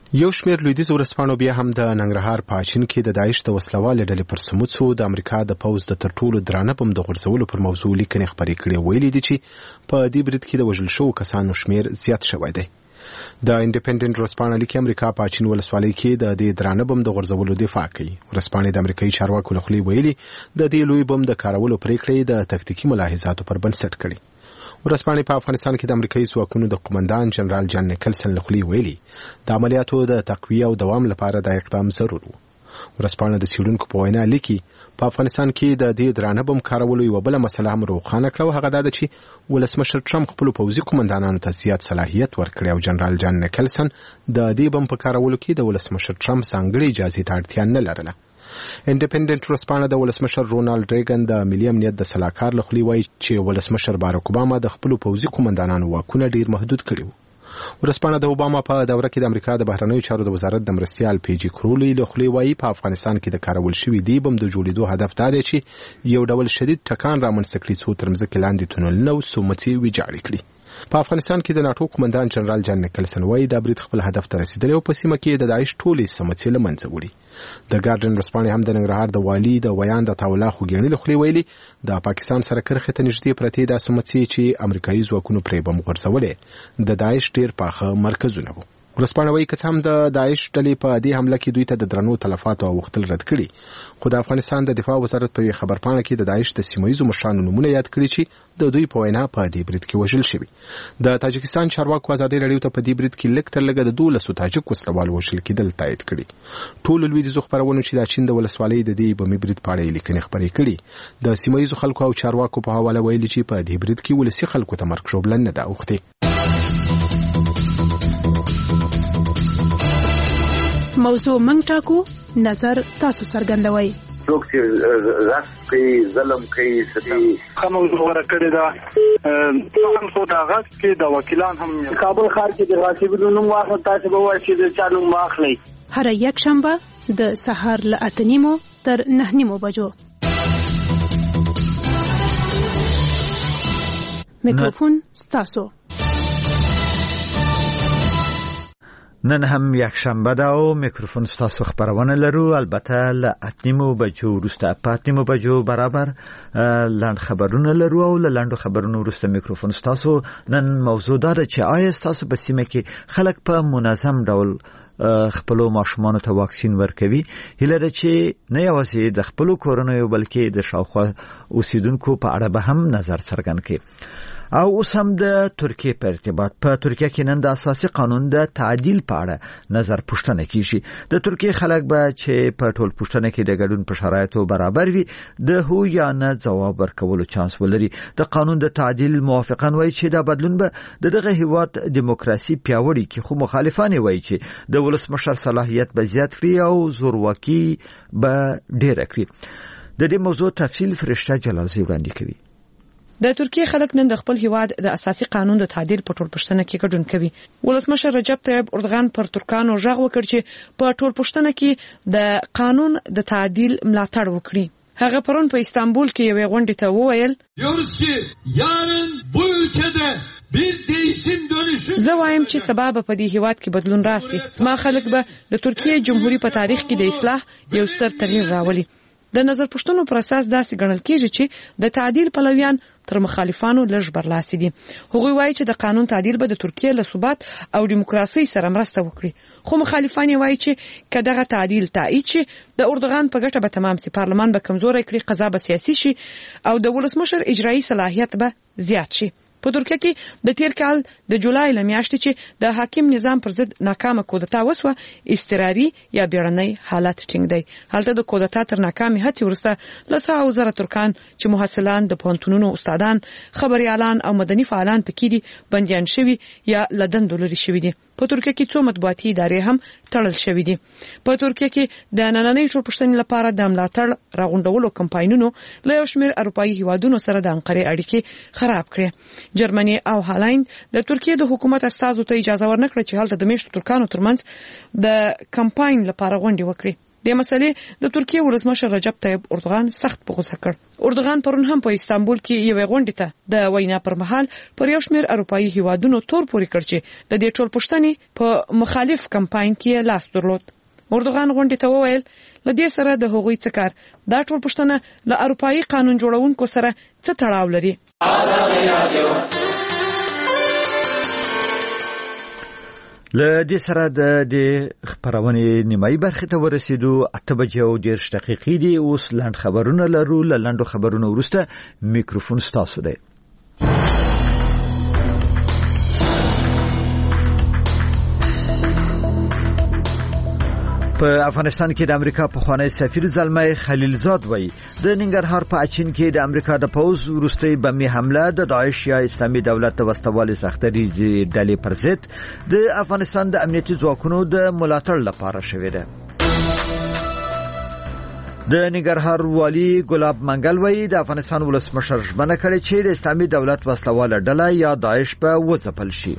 یو شمېر لویدیځ ورځپاڼو بیا هم د ننګرهار په اچین کې د داعش د وسلوالې ډلې پر سموڅو د امریکا د پوځ د تر ټولو درانه بم د غورځولو پر موضوع لیکنې خپرې کړې. ویلي دي چې په دې برید کې د وژل شوو کسانو شمېر زیات شوی دی. د انډیپندنت ورځپاڼه لیکي امریکا په اچین ولسوالۍ کې د دې درانه بم د غورځولو دفاع کوي. ورځپاڼې د امریکایي چارواکو له خولې ویلي د دې لوی بم د کارولو پرېکړې د تکتیکي ملاحظاتو پر بنسټ کړي. ورځپاڼې په افغانستان کې د امریکایي ځواکونو د قومندان جنرال جان نیکلسن له خولې ویلي د عملیاتو د تقویه او دوام لپاره دا اقدام ضرور و. ورځپاڼه د څېړونکو په وینا لیکي په افغانستان کې د دې درانه بم کارولو یوه بله مسله هم روښانه کړه، هغه دا ده چې ولسمشر ټرمپ خپلو پوځي قومندانانو ته زیات صلاحیت ورکړی او جنرال جان نیکلسن د دې بم په کارولو کې د ولسمشر ټرمپ ځانګړې اجازې ته اړتیا نه لرله. انډیپندنت ورځپاڼه د ولسمشر رونالډ ریګن د ملي امنیت د سلاکار له خولې وایي چې ولسمشر باراک اوباما د خپلو پوځي قومندانانو واکونه ډېر محدود کړي وو. ورځپاڼه د اوباما په دوره کې د امریکا د بهرنیو چارو د وزارت د مرستیال پیجي کرولی له خولې وایي په افغانستان کې د کارول شوي دې بم د جوړېدو هدف دا دی چې یو ډول شدید ټکان رامنځته کړي څو تر مځکې لاندې تونلونه او سومڅې ویجاړې کړي. په افغانستان کې د ناټو قومندان جنرال جان نیکلسن وایي دا برید خپل هدف ته رسېدلی او په سیمه کې د داعش ټولې سمڅې له منځه وړي. د ګارډین ورځپاڼې هم د ننګرهار د والي د ویان د عطاالله خوږیاڼي له خولې ویلي د پاکستان سره کرښې ته نږدې پرتې دا سمڅې چې امریکایي ځواکونو پرې بم غورځولې د داعش ډېر پاخه مرکزونه وو. ورځپاڼه وایي که څه هم د داعش ډلې په دې حمله کې دوی ته د درنو تلفاتو اوښتل رد کړي، خو د افغانستان د دفاع وزارت په یوې خبرپاڼه کې د داعش د سیمه ییزو مشرانو نومونه یاد کړي چې د دوی په وینا په دې برید کې وژل شوي. د تاجکستان چارواکو ازادي راډیو ته په دې برید کې لږ تر لږه د دولسو تاجک وسلوالو وژل کېدل تایید کړي. ټولو لویدیځو خپرونو چې د چین د ولسوالۍ د دې بمي برید په اړه لیکنې خپرې کړي د سیمه ییزو خلکو او چارواکو په حواله ویلي چې په دې برید کې ولسي خلکو ته مرګ ژوبله نه ده اوښتې. موضوع منګ ټاکو، نظر تاسو څرګندوئ. څوک چې غصب کوي، ظلم کوي، ستم ښه موضوع غوره کړې ده. هم خو د غصب کې د وکیلان هم کابل ښار کې د غاصبینو نوم واخله، تاسو به وایئ چې د چا نوم واخلئ. هره یک شنبه د سهار له اته نیمو تر نهه نیمو بجو. میکروفون ستاسو. نن هم یک شنبه ده او میکروفون ستاسو خبرونه لرو، البته له اتنیمو بجو وروسته پاتنیمو بجو برابر لاند خبرونه لرو او له لاندو خبرونو وروسته میکروفون ستاسو. نن موضوع ده چې آیا ستاسو په سیمه کې خلک په منظم ډول خپلو ماشومانو ته واکسین ورکوي؟ هیله ده چې نه یوازې د خپلو کورنیو بلکې د شاوخوا اوسیدونکو په اړه به هم نظر څرګند کړي. او اوس هم د ترکیه په ارتباط په ترکیه کې نن د اساسي قانون د تعدیل په اړه نظر پوښتنه کیږي. د ترکیه خلک به چې په ټول پوښتنه کې د ګډون په شرایطو برابر وي د هو یا نه ځواب ورکولو چانس ولري. د قانون د تعدیل موافقان وایي چې دا بدلون به دغه هیواد دیموکراسي پیاوړي کړي، خو مخالفان وایي چې د ولسمشر صلاحیت به زیات کړي او زورواکي به ډېر کړي. د دې موضوع تفصیل فرشته جلالزی وړاندې کوي. د ترکیه خلک نن د خپل هیواد د اساسي قانون د تعدیل په ټول پښتنه کې ګډون کوي. ولسمشر رجب طیب اردوغان پر ترکانو ژغ وکړ چې په ټول پښتنه کې د قانون د تعدیل ملاتړ وکړي. هغه پرون په استانبول کې یوې غونډې ته وویل diyoruz ki yarın bu ülkede bir değişim dönüşüm. زه وایم چې سبا به په دې هیواد کې بدلون راسي. زما خلک به د ترکیه جمهوریت په تاریخ کې د اصلاح یو ستر تغییر راولي. د نظر پښتنو پر اساس داسې ګڼل کېږي چې د تعدیل پلویان تر مخالفانو لږ برلاسي دي. هغوی وایي چې د قانون تعدیل به د ترکیه له ثبات او دیموکراسي سره مرسته وکړي، خو مخالفان وایي چې که دغه تعدیل تایید شي د اردوغان په ګټه به تمام سي، پارلمان به کمزوری کړي، قضا به سیاسي شي او د ولسمشر اجرایي صلاحیت به زیات شي. په ترکیه کې د تیر کال د جولای له میاشتې چې د حاکم نظام پر ضد ناکامه کودتا وسوه، اضطراري یا بیړنی حالت ټینګ دی. هلته د کودتا تر ناکامې هڅې وروسته له سوه زره ترکان چې محصلان، د پوهنتونونو استادان، خبريالان او مدني فعالان پکې دي بنديان شوي یا له دندو لرې شوي دي. په ترکیه کې څو مطبوعاتي ادارې هم تړل شوي دي. په ترکیه کې د نننۍ ټولپوښتنې لپاره د ملاتړ راغونډولو کمپاینونو له یو شمېر اروپایي هیوادونو سره د انقرې اړیکې خراب کړې. جرمني او هالند د ترکیه د حکومت استازو ته اجازه ورنکړه چې هلته د میشتو ترکانو ترمنځ د کمپاین لپاره غونډې وکړي. د مسلې د ترکیه ولسمشر رجب طیب اردوغان سخت په غوسه کړ. اردوغان پرون هم په استانبول کې یو غونډه ته د وینا پر مهال پر یو شمېر اروپایي هیوادونو تور پوري کړ چې د دې ټول پښتني په مخالف کمپاین کې لاس درلود. اردوغان غونډه ته وویل لدې سره د هغوی څخه کار دا ټول پښتنه له اروپایي قانون جوړونکو سره څه تړاو لري. له دې سره د دې خبرونه نیمایي برخه ته ورسېدو. اته بجې او ډېر دقیقې دي. اوس لاند خبرونه لرو. له لاندو خبرونو وروسته میکروفون ستاسو دی. په افغانستان کې د امریکا پخوانی سفیر زلمي خلیلزاد وایي د ننګرهار په اچین کې د امریکا د پوز وروستي بمي حمله د داعش یا اسلامي دولت د وسوالي سختري ډلې پر ضد د افغانستان د امنیتي ځواکونو د ملاتړ لپاره شوې ده. د ننګرهار والی ګلاب منګل وایي د افغانستان ولسمشر ژمنه کړې چې د اسلامي دولت وسوالي ډله یا داعش په وځپل شي.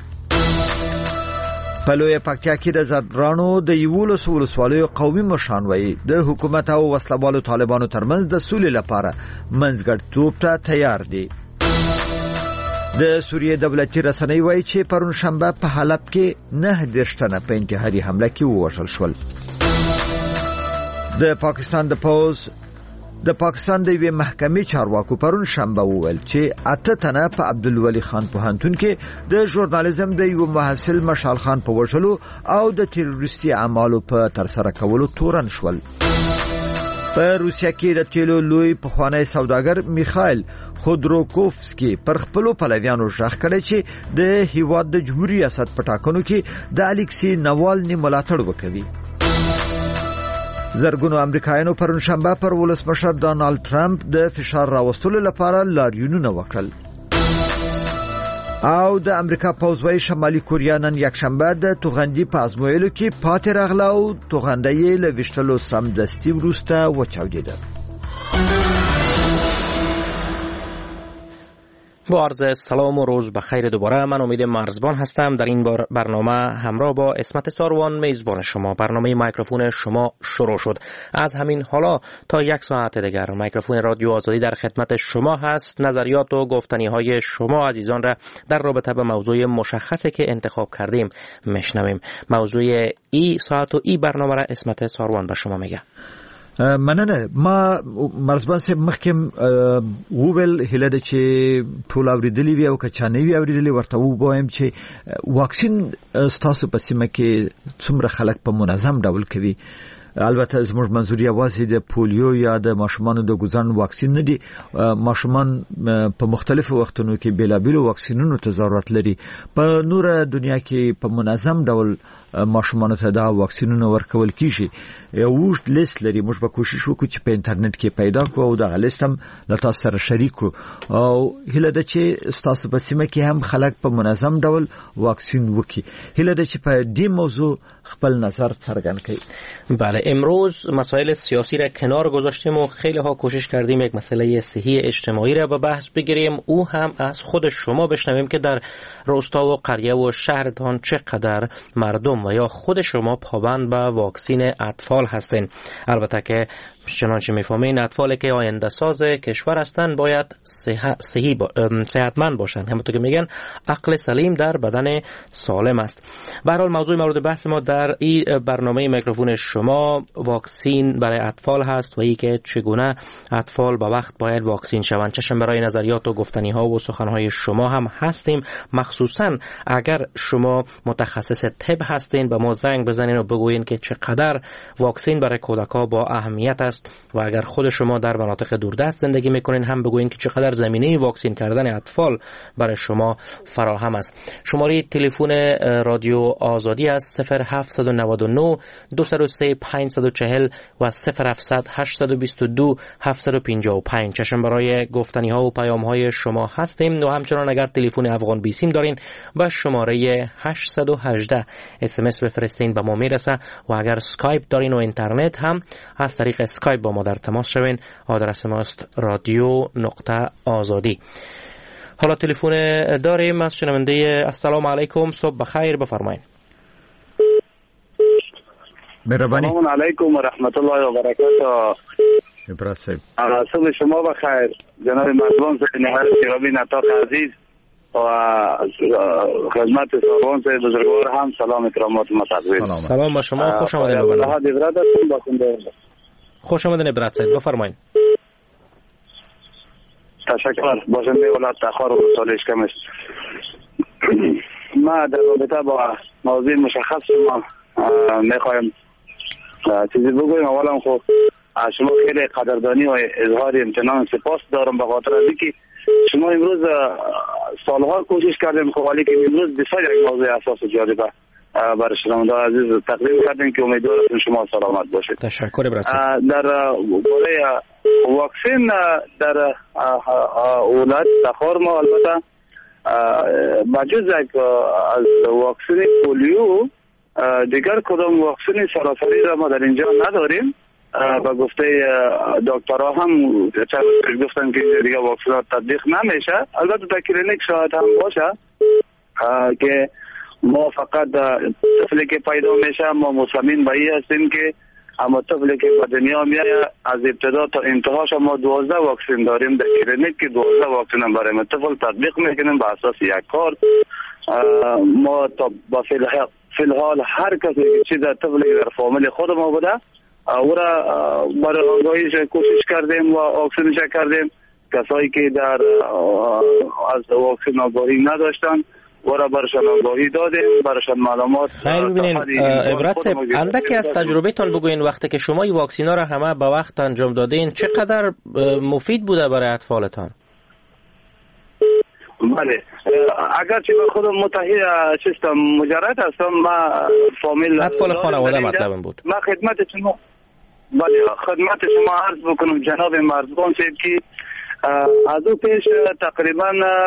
په لوی پکتیا کې د زدرانو د یولو ولسوالیو قومي مشران وایي د حکومت او وسلوالو طالبانو ترمنځ د سولې لپاره منځګړیتوب ته تیار دي. د سوریې دولتي رسنۍ وایي چې پرون شنبه په حلب کې نه درشتنه په انتحاري حمله کې ووژل شول. د پاکستان د پوز د پاکستان د یوې محکمې چارواکو پرون شنبه وویل چې اته تنه په عبدالولي خان پوهنتون کې د ژورنالیزم د یو محصل مشال خان په وژلو او د تروریستي اعمالو په ترسره کولو تورن شول. په روسیه کې د تیلو لوی پخوانی سوداګر میخائیل خودروکوفسکی پر خپل پلویانو ژغ کړی چې د هیواد د جمهوریت ریاست په ټاکنو کې د الیکسی ناوالني ملاتړ وکوي. زرګونو امریکایانو پرون شنبه پر ولسمشر ډانالډ ټرمپ د فشار راوستلو لپاره لاریونونه وکړل. او د امریکا پوز وایي شمالي کوریا نن یکشنبه د توغندي په ازمویلو کې پاتې راغله او توغنده یې له ویشتلو سمدستي وروسته وچاودېده. با عرض سلام و روز بخیر دوباره. من امید مرزبان هستم. در این بار برنامه همراه با اسمت ساروان میزبان شما. برنامه میکروفون شما شروع شد. از همین حالا تا یک ساعت دیگر میکروفون رادیو آزادی در خدمت شما هست. نظریات و گفتنی های شما عزیزان را در رابطه با موضوع مشخصی که انتخاب کردیم میشنویم. موضوع ای ساعت و ای برنامه را اسمت ساروان به شما میگه. مننه. ما مرزبان صاحب مخکم وویل هله د چې ټول اوریدلی وی او کچانه وی اوریدلی ورته وایم چې واکسین ستاسو په سیمه کې څومره خلک په منظم ډول کوي. البته زموږ منظور یوازې د پولیو یا د ماشومانو د ګوزن واکسین نه دي. ماشومان په مختلفو وختونو کې بیلابیلو واکسینونو ته ضرورت لري. په نور دنیا کې په منظم ډول ماشومانو ته دا واکسینونه ورکول کیږي. یو وښت لیست لري. موږ به کوشش وکړو چې په انټرنیټ کې پیدا کړو او دا لیست هم له تاسو سره شریک کړو. او هله د چې تاسو په سیمه کې هم خلک په منظم ډول واکسین وکړي. هله د چې په دې موضوع خپل نظر څرګند کړي. بله، امروز مسائل سیاسی را کنار گذاشتیم و خیلی ها کوشش کردیم یک مسئله صحی اجتماعی را به بحث بگیریم. او هم از خود شما بشنویم که در روستا و قریه و شهرتان چقدر مردم و یا خود شما پابند به واکسین اطفال هستین. البته که چنانچه میفهمین اطفالی که آینده ساز کشور هستند باید صحی با... صحتمند باشند. همونطور که میگن عقل سلیم در بدن سالم است. به هر حال موضوع مورد بحث ما در این برنامه میکروفون شما واکسین برای اطفال هست و ای که چگونه اطفال با وقت باید واکسین شوند. چشم برای نظریات و گفتنی ها و سخن های شما هم هستیم. مخصوصا اگر شما متخصص طب هستین به ما زنگ بزنین و بگوین که چقدر واکسین برای کودکان با اهمیت است و اگر خود شما در مناطق دوردست زندگی میکنین هم بگوین که چقدر زمینه واکسین کردن اطفال برای شما فراهم است. شماره تلفن رادیو آزادی است صفر هفت نه نه دو صفر سه پنج چهار صفر و صفر هفت صفر هشت دو دو هفت پنج پنج. چشم برای گفتنی ها و پیام های شما هستیم. و همچنان اگر تلفن افغان بیسیم دارین با شماره هشت یک هشت اس ام اس بفرستین به ما میرسه. و اگر اسکایپ دارین و اینترنت هم از طریق اسکایپ با ما در تماس شوین. آدرس ماست رادیو نقطه آزادی. حالا تلفن داریم از شنونده. السلام علیکم، صبح بخیر، بفرمایید. مهربانی. سلام علیکم و رحمت الله و برکاته. عبرت صاحب صبح شما بخیر جناب مردم صاحب نهار سیرابی نطاق عزیز و خدمت سروان صاحب بزرگوار هم سلام اکرامات متقبل. سلام با شما، خوش آمدید به برنامه. خوش آمدید عبرت صاحب، بفرمایید. تشکر. باشنده ولایت تخار و سالش کم است. ما در رابطه با موضوع مشخص شما میخوایم چیزی بگویم. اولا خب شما خیلی قدردانی و اظهار امتنان سپاس دارم به خاطر از اینکه شما امروز سالها کوشش کردیم خب ولی که امروز بسیار یک موضوع اساس جالبه برای شنونده عزیز تقدیم کردیم که امیدوارم شما سلامت باشید. تشکر برسید. در برای واکسن در ولایت تخار ما البته بجز یک از واکسن پولیو دیگر کدام واکسن سراسری را ما در اینجا نداریم. با گفته دکترها هم چند گفتن که دیگه واکسن تطبیق نمیشه. البته در کلینیک شاید هم باشه که ما فقط طفلی که پیدا میشه ما مصمم به این هستیم که اما طفلی که به دنیا میاد از ابتدا تا انتهاش ما دوازده واکسن داریم در کلینیک که دوازده واکسن هم برای طفل تطبیق میکنیم به اساس یک کار. ما تا با فی الحال هر کسی که چیز طفلی در فامیل خود ما بوده او را برای آگاهیش کوشش کردیم و واکسنش کردیم. کسایی که در از واکسن آگاهی نداشتن و را برشان آگاهی دادیم، برشان معلومات. خیلی ببینین عبرت صاحب اندکی از تجربه تان بگوین وقتی که شما این واکسینا را همه به وقت انجام دادین چقدر مفید بوده برای اطفالتان؟ بله اگر چه به خودم متحد چیستم مجرد هستم ما فامیل اطفال خانواده مطلبم بود. ما خدمت شما بله خدمت شما عرض بکنم جناب مرزبان صاحب که از او پیش تقریبا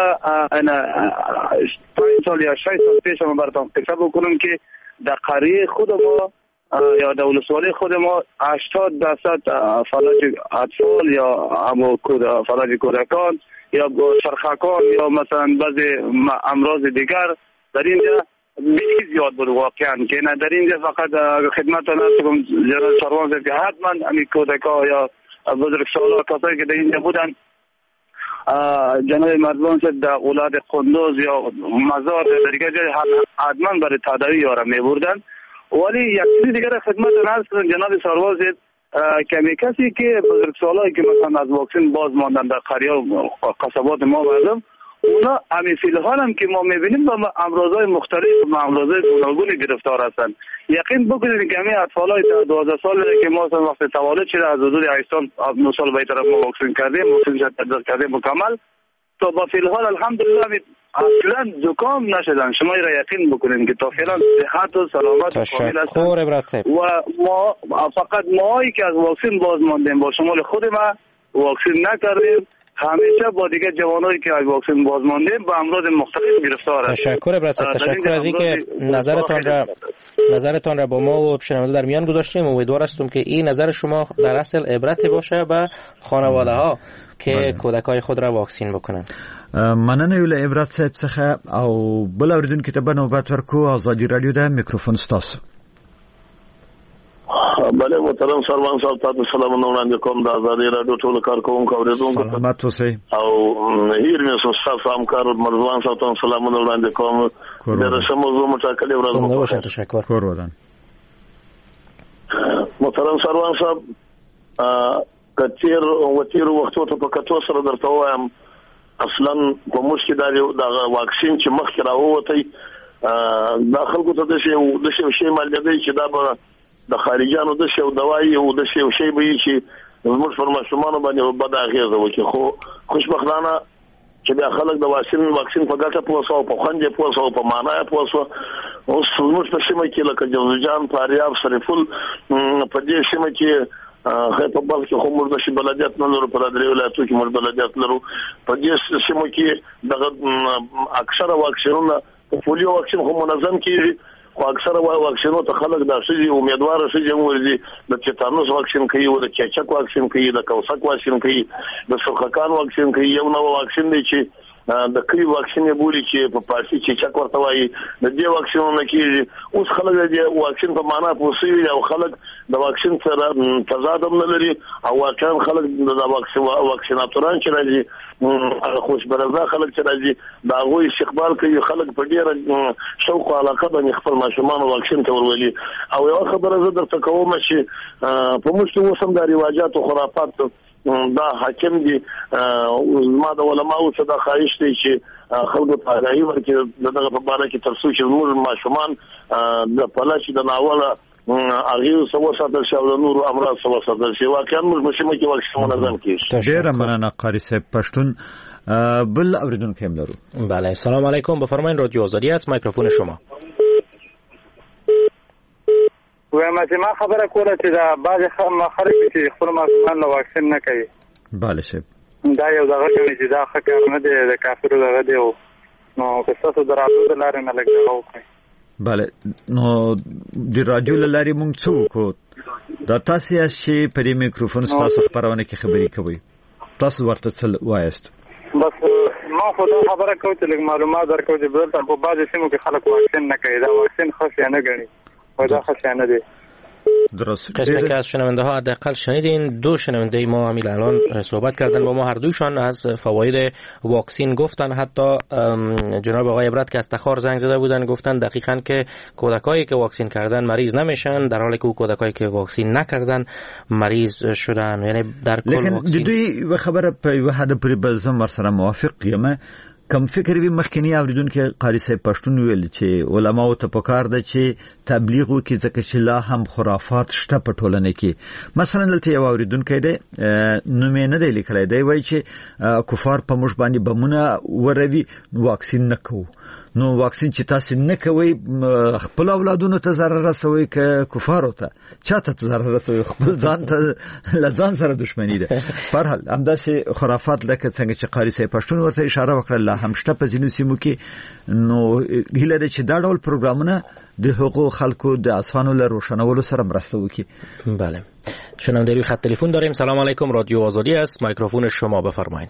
پنج سال یا شش سال پیش ما براتون قصه بکنم که در قریه خود ما یا در ولسوالی خود ما هشتاد درصد فلج اطفال یا همو فلج کودکان یا سرخکان یا مثلا بعضی امراض دیگر در اینجا بیشتر زیاد بود واقعا که نه در اینجا فقط خدمت نرسیم جناب سروان صاحب که حتما همین کودکا یا بزرگسالا کسایی که در اینجا بودن جناب مردان صاحب در اولاد قندوز یا مزار در دیگر جای حتما برای تداوی یارا می بردن. ولی یک چیز دیگر خدمت نرس کردن جناب سروان صاحب کمی کسی که بزرگسالایی که مثلا از واکسن باز ماندن در قریه و قصبات ما مردم اونا همین فی الحال هم که ما میبینیم با امراضای مختلف و امراضای گوناگونی گرفتار هستن. یقین بکنید که همین اطفالای تا دوازده سال که ما مثلا وقت تولد شده از حدود هشت سال نه سال به طرف ما واکسن کردیم واکسن تطبیق کردیم مکمل تا با فی الحال الحمدلله اصلا زکام نشدن. شما را یقین بکنید که تا فعلا صحت و سلامت کامل هستن و ما فقط ماهایی که از واکسن باز ماندیم با شمال خود ما واکسن نکردیم همیشه با دیگه جوانایی که از واکسن باز ماندیم با امراض مختلف گرفتار هستند. تشکر برسد تشکر از اینکه نظرتان را نظرتان را با ما و شنونده در میان گذاشتیم. امیدوار هستم که این نظر شما در اصل عبرت باشه به خانواده ها که کودکای خود را واکسین بکنن. مننه ویل عبرت صاحب څخه او بل اوریدونکو ته به نوبت ورکو. ازادي رادیو د میکروفون ستاسو. بله محترم سروان صاحب تاسو سلامونه وړاندې کوم د ازادي رادیو ټول کارکونکو اوریدونکو سلامات اوسئ او هیر مې سوستاسو همکار مرزوان صاحب ته سلامونه وړاندې کوم د رسم موضوع مټاکلې ورځ مو تشکر کور ودان محترم سروان صاحب کثیر وتیر وختو ته په کتو سره درته وایم اصلا په مشکل د واکسین چې مخکې راووتی د خلکو ته د شی د شی مالګې چې دا به د خارجانو د شی دوايي او د شی شی به چې زموږ پر ماشومان باندې بد اغیزه وکړي خو خوشبختانه چې د خلک د واکسین واکسین په ګټه پوسو په خوندې پوسو په معنا پوسو او زموږ په سیمه کې لکه جوزجان فاریاب سرفل په دې سیمه کې خو په بل کې هم د شي بلدیات نه لرو په درې ولایتو کې مر بلدیات لرو په دې سیمه کې د اکثره واکسینونه پولیو واکسین هم منظم کیږي خو اکثره واکسینو ته خلک د شي امیدوار شي چې ورځي د تیتانوس واکسین کوي او د چچک واکسین کوي د کوسک واکسین کوي د سرخکان واکسین کوي یو نو واکسین دی چې د کلی واکسین بولی چې په پارسي چې چک ورته وایي د دې واکسینونه کېږي. اوس خلک د واکسین په معنا پوښتنه او خلک د واکسین سره تضاد هم نه لري او واقعا خلک د واکسین واکسیناتوران چې راځي هغه خوشبرزه خلک چې راځي دا غوي استقبال کوي. خلک په ډیره شوق او علاقه باندې خپل ماشومان واکسین ته ورولي. او یو خبره زه درته کوم چې په موږ کې اوس هم د رواجات او خرافات دا حاکم دي. ما د علماء څخه د خواهش دی چې خلکو ته راځي ورکړي دغه په اړه کې تر څو چې موږ ماشومان د پلاش د ناوله اغه سو ساتل شو د نور امراض سو ساتل شي. واقعا موږ مشمه کې واکسین منظم کیږي. ډیره مننه قاری صاحب. پښتون بل اوریدونکو هم لرو. بله سلام علیکم. بفرمایید رادیو آزادی است. میکروفون شما. وایم چې ما خبره کوله چې دا بعض خلک چې خپل ماشومان له واکسین نه کوي. بله شپ دا یو دغه چې دا خکر نه دی د کافرو دغه دی نو که تاسو دراتو د لارې نه لګاو کوي. بله نو د رادیو لارې مونږ څه وکړو دا تاسو یې چې په میکروفون تاسو خبرونه کې خبرې کوي تاسو ورته څه وایست؟ بس ما خو دا خبره کوم چې لږ معلومات درکو چې بلته په بعض سیمو کې خلک واکسین نه کوي. دا واکسین خاص نه ګڼي و دا خشنه دی. درست. قسمی که از شنونده ها حداقل شنیدین دو شنونده ما همین الان صحبت کردن با ما هر دوشان از فواید واکسین گفتن. حتی جناب آقای عبرت که از تخار زنگ زده بودن گفتن دقیقاً که کودکایی که واکسین کردن مریض نمیشن در حالی که کودکایی که واکسین نکردن مریض شدن. یعنی در کل واکسین لیکن دوی خبره په حد پورې به زه ورسره موافق یم. کم فکر وی مخکنی اوریدونکو قاری صاحب پښتون ویل چې علماو ته پکار ده چې تبلیغ وکړي ځکه چې لا هم خرافات شته په ټولنه کې. مثلا دلته یو اوریدونکو دی نو مې نه دی لیکلی دی وایي چې کفار په موږ باندې بمونه وروي واکسین نه کوو. نو واکسین چې تاسو نه کوي خپل اولادونو ته ضرر رسوي که کفارو ته چاته ضرر رسوي خپل ځان ته لځان سره دښمنی ده. په هر حال همداسې خرافات لکه څنګه چې قاری صاحب پښتون ورته اشاره وکړه لا هم شته په ځینو سیمو کې. نو هیله ده چې دا ډول پروګرامونه د حقوق خلکو د اسانو له روشنولو سره مرسته وکړي. بله شنونده روی خط تلفن داریم. سلام علیکم رادیو آزادی است. میکروفون شما بفرمایید.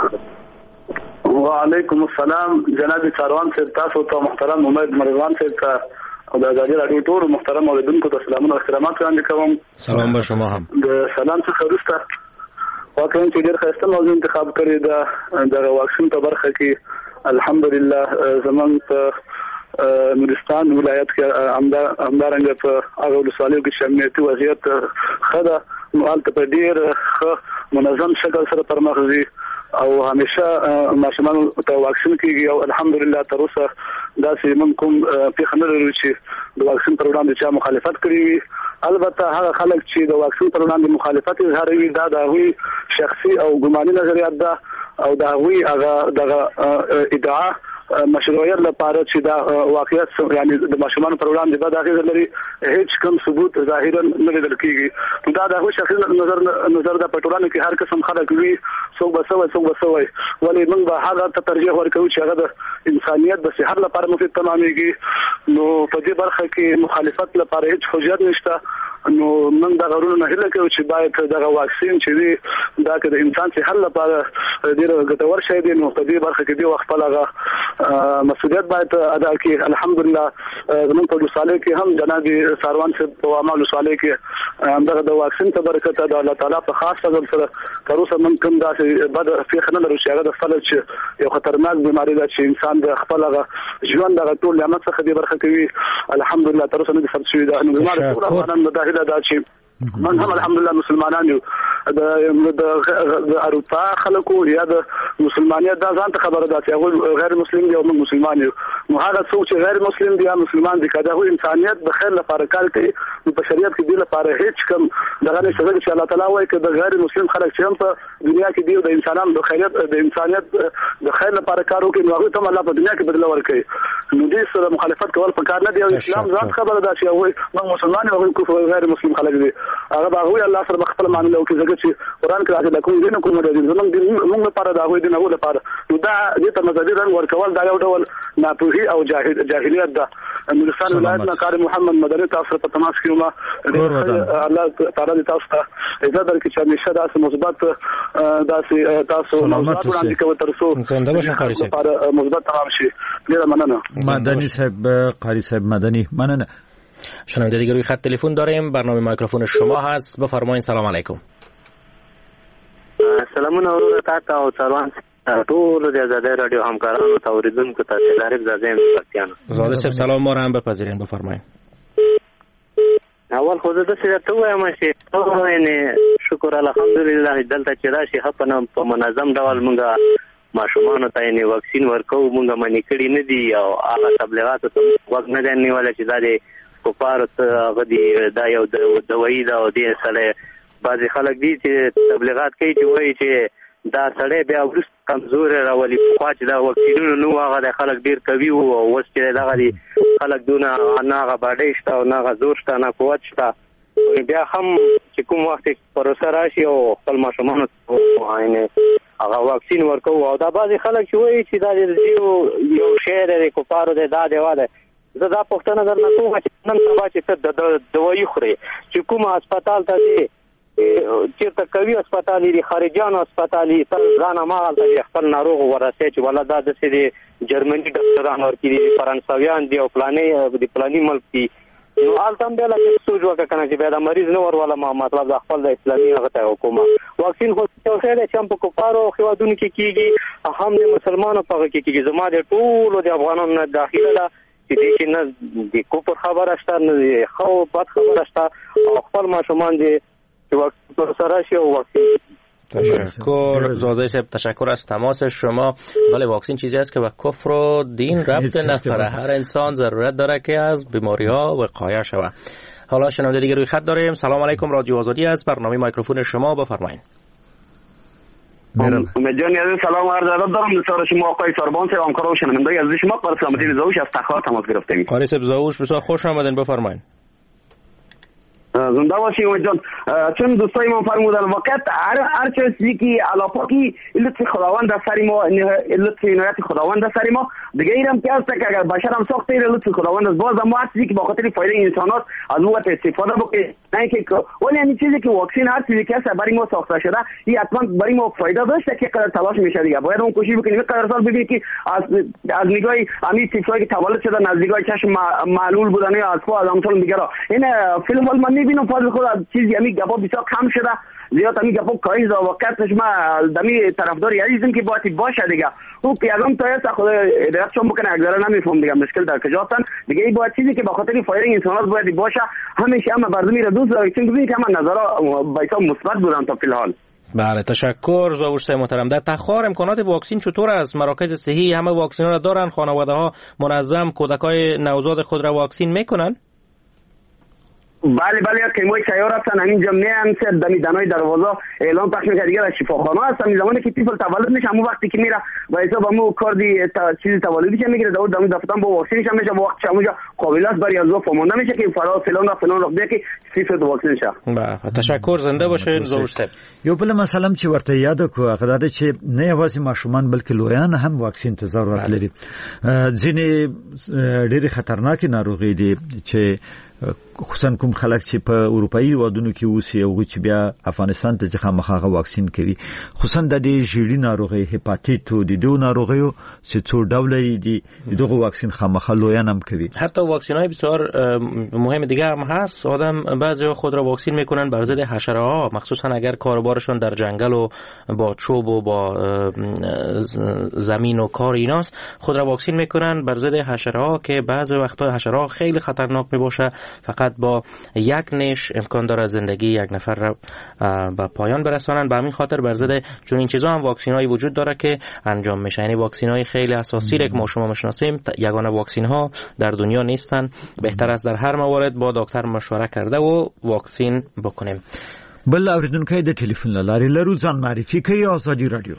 و علیکم السلام جناب کاروان صاحب تاسو ته محترم امید مروان صاحب ته او د آزادی رادیو ټول محترم اوریدونکو ته سلامونه او احترامات وړاندې کوم. سلام به شما هم. د سلام څخه وروسته واقعا چې ډېر ښایسته موضوع انتخاب کړی ده د واکسین په برخه کې. الحمدلله زمونږ په نورستان ولایت کې همدارنګه په هغه ولسوالیو کې چې امنیتي وضعیت ښه ده نو هلته په ډېر ښه منظم شکل سره پرمخ ځي او همیشه ماشومان ته واکسین کیږي او الحمدلله تر اوسه داسې موږ کوم پیښه نه لرو چې د واکسین پر وړاندې چا مخالفت کړی وي. البته هغه خلک چې د واکسین پر وړاندې مخالفت اظهاروي دا د هغوی شخصي او ګماني نظریات ده او د هغوی هغه دغه ادعا مشروعیت لپاره چې دا واقعیت یعنی د ماشومان پر وړاندې به دا غیر لري هیڅ کوم ثبوت ظاهرا نه لیدل کیږي. دا د هغوی شخصي نظر نظر د پټولانو کې هر قسم خلک وي څوک به سوي څوک به سوي ولې موږ به هغه ته ترجیح ورکوو چې هغه د انسانیت د صحت لپاره مفید تمامېږي. نو په دې برخه کې مخالفت لپاره هیڅ حجت نشته. نو موږ د غرونو نه هیله کوو چې باید دغه واکسین چې دی دا که د انسان صحت لپاره ډېر ګټور شی دی نو په دې برخه کې دی وخت خپل هغه مسؤلیت باید ادا کړي. الحمدلله زموږ په ولسوالۍ کې هم جناب ساروان صاحب په عامه ولسوالۍ کې همدغه د واکسین په برکت د الله تعالی په خاص فضل سره تر اوسه موږ کوم داسې بد پیښه نه لرو چې هغه د فلج یو خطرناک بیماري ده چې انسان د خپل هغه ژوند دغه ټول نعمت څخه دې برخه کوي. الحمدلله تر اوسه نه دي فرض شوي ده. نو زما د ټول افغانانو د هیله ده چې من هم الحمدلله مسلمانان یو د د اروپا خلکو یا د مسلمانیت دا ځان ته خبره ده چې هغه غیر مسلمان دي او موږ مسلمان یو. نو هغه څوک چې غیر مسلمان دي یا مسلمان دي کله هغه انسانیت د خیر لپاره کار کوي په شریعت کې دی لپاره هیڅ کوم دغه نشته چې الله تعالی وایي چې د غیر مسلمان خلک چې هم په دنیا کې دی د انسانانو د خیریت د انسانیت د خیر لپاره کار وکړي نو هغه ته الله په دنیا کې بدله ورکړي. نو دې سره مخالفت کول په کار نه دی او اسلام ځان خبره ده چې هغه موږ مسلمان او غیر مسلمان خلک دي هغه به هغه الله سره خپل معاملې وکړي. ځکه چې قرآن کې راځي د کوم دین کوم د زمونږ د موږ لپاره دا غوې دین او لپاره نو دا دې ته مذهبي رنګ ورکول دا یو ډول ناپوهي او جاهلیت ده. نورستان ولایت نه کار محمد مدني تاسو ته تماس کیوم الله تعالی تاسو ته عزت درکړي چې همیشه داسې مثبت داسې تاسو موضوعات وړاندې کوي تر څو څنګه بشو قاری صاحب مثبت تمام شي. ډیره مننه مدني صاحب. قاری صاحب مدني مننه. شنونده دیگه روی خط تلفن داریم. برنامه میکروفون شما هست. بفرمایید. سلام علیکم. سلامونه ورور تاسو او څروان ټول د آزادۍ رادیو همکارانو ته اوریدونکو ته تعریف زاده پښتانه. زاده صاحب سلام ما را هم بپذیرین. بفرمایید. اول خو زه څه ته وایم چې یعنی شکر الحمدلله دلته چې راشي هپنه په منظم ډول مونږه ماشومان ته یعنی واکسین ورکو مونږه منې کړی نه دي او هغه تبلیغات ته وخت نه دی نیول چې دا د کفار ته غدي دا یو دوايي دا او دې سره بعضی خلک دي چې تبلیغات کوي چې وایي چې دا سړی بیا ورس کمزور راولي خو چې دا واکسینونه نو هغه د خلک ډیر کوي او اوس چې دا غدي خلک دونه نه هغه باندې شته او نه هغه زور شته نه قوت شته بیا هم چې کوم وخت پروسه راشي او خپل ماشومان عینه هغه واکسین ورکو او دا بعضی خلک چې وایي چې دا یو شعر د کفارو د دا دیواله زه دا پښتنه درنه کوم چې نن سبا چې ته د دوايي خوري چې کوم هسپتال ته دي چیرته کوي هسپتال دي خارجانو هسپتال دي تر ځان ما د خپل ناروغ ورسې چې ولدا د سړي جرمني ډاکټران ورکړي دي فرانسویان دي او پلانې د پلاني ملک دي نو البته بل چې سوچ وکړه کنه چې دا مریض نه ورواله ما مطلب د خپل د اسلامي هغه حکومت واکسین خو څه دی چې په کوپارو خو دونکو کې کیږي هم د مسلمانانو په کې کیږي زما د ټولو د افغانانو نه داخله ده چې دې کې نه د کوپر خبره شته نه خو بد خبره شته او خپل ماشومان دي چې واکسین سره شي او واکسین. تشکر زاده صاحب، تشکر از تماس شما. ولی واکسین چیزی است که با کفر و دین ربط نداره. هر انسان ضرورت داره که از بیماری ها وقایه شود. حالا شنونده دیگه روی خط داریم. سلام علیکم، رادیو آزادی است. برنامه میکروفون شما، بفرمایید. امید جان عزیز سلام عرض ادب دارم. دوستان شما آقای ساربان صاحب همکار و شنونده عزیز شما قرار سلامتی زاوش از تخار تماس گرفتیم. قاری صاحب زاوش بسیار خوش آمدین، بفرمایید. زنده باشی امید جان. چون دوستای ما فرمودن وقت هر هر چیزی که علاقه کی لطف خداوند در سر ما لطف عنایت خداوند در سر ما دیگه اینم که است که اگر بشر هم ساخته لطف خداوند از باز ما هر چیزی که با خاطر فایده انسانات از وقت استفاده بکنه نه که ولی همین چیزی که واکسن هر چیزی که است برای ما ساخته شده این حتما برای ما فایده داشته که قدر تلاش میشه دیگه باید اون کوشش بکنیم قدر سال ببینید که از از نگاه همین چیزایی که تولد شده از نگاه چشم معلول بودن یا از پا از امثال دیگه این فیلم ها من میبینم فاز خود چیزی همین گپا بسیار کم شده زیاد همین گپا کاریز و وقتش ما دمی طرفداری عزیزم که باید باشه دیگه او پیغام تو است خود درکشون بکنه اگر نمیفهم دیگه مشکل در کجاست دیگه این باید چیزی که با خاطر فایده انسانات باید باشه همیشه هم مردمی را دوست داریم چون ببینید که هم نظرها بسیار مثبت بودن تا فی الحال. بله تشکر زاوش صاحب محترم. در تخار امکانات واکسین چطور است؟ مراکز صحی همه واکسین را دارن؟ خانواده ها منظم کودکای نوزاد خود را واکسین میکنن؟ بله بله که موی سیار هستن همینجا میان سر دمی دنای دروازه اعلام پخش میکنه دیگه در شفاخانه هستن زمانی که طفل تولد میشه همون وقتی که میره و حساب همون کاردی تا چیزی تولدیش میگیره دور دمی دفترم با واکسینش هم میشه وقت همونجا قابل است برای از فهمونده میشه که فرا فلان و فلان رفته که صفر واکسین شه. بله تشکر زنده باشه زاوش صاحب. یو بل مثلا چې ورته یاد کو هغه د چې نه یوازې ماشومان بلکې لویان هم واکسین ته ضرورت لري. ځینې ډېری خطرناک ناروغي دي چې خصوصا کوم خلک چې په اروپאי ودونو کې اوسي او چې بیا افغانستان ته ځخه مخاغه واکسین کوي خصوصا د دې ژیړی ناروغي هپاتیت او د دوه ناروغیو چې څو ډول دي دغه واکسین خامخا لویان هم کوي. حتی واکسینای بسیار مهم دیگه هم هست. آدم بعضی خود را واکسین میکنن بر ضد حشره ها مخصوصا اگر کاربارشون در جنگل و با چوب و با زمین و کار ایناست خود را واکسین میکنن بر ضد حشره ها که بعضی وقتا حشره ها خیلی خطرناک میباشه. فقط با یک نیش امکان داره زندگی یک نفر را به پایان برسانن. به همین خاطر بر ضد چون این چیزا هم واکسینایی وجود داره که انجام میشه. یعنی واکسینای خیلی اساسی که ما شما میشناسیم یگانه واکسین ها در دنیا نیستن. بهتر است در هر موارد با دکتر مشوره کرده و واکسین بکنیم. بل اوریدونکو د ټلیفون لارې لرو ځان معرفي کوي آزادي رادیو.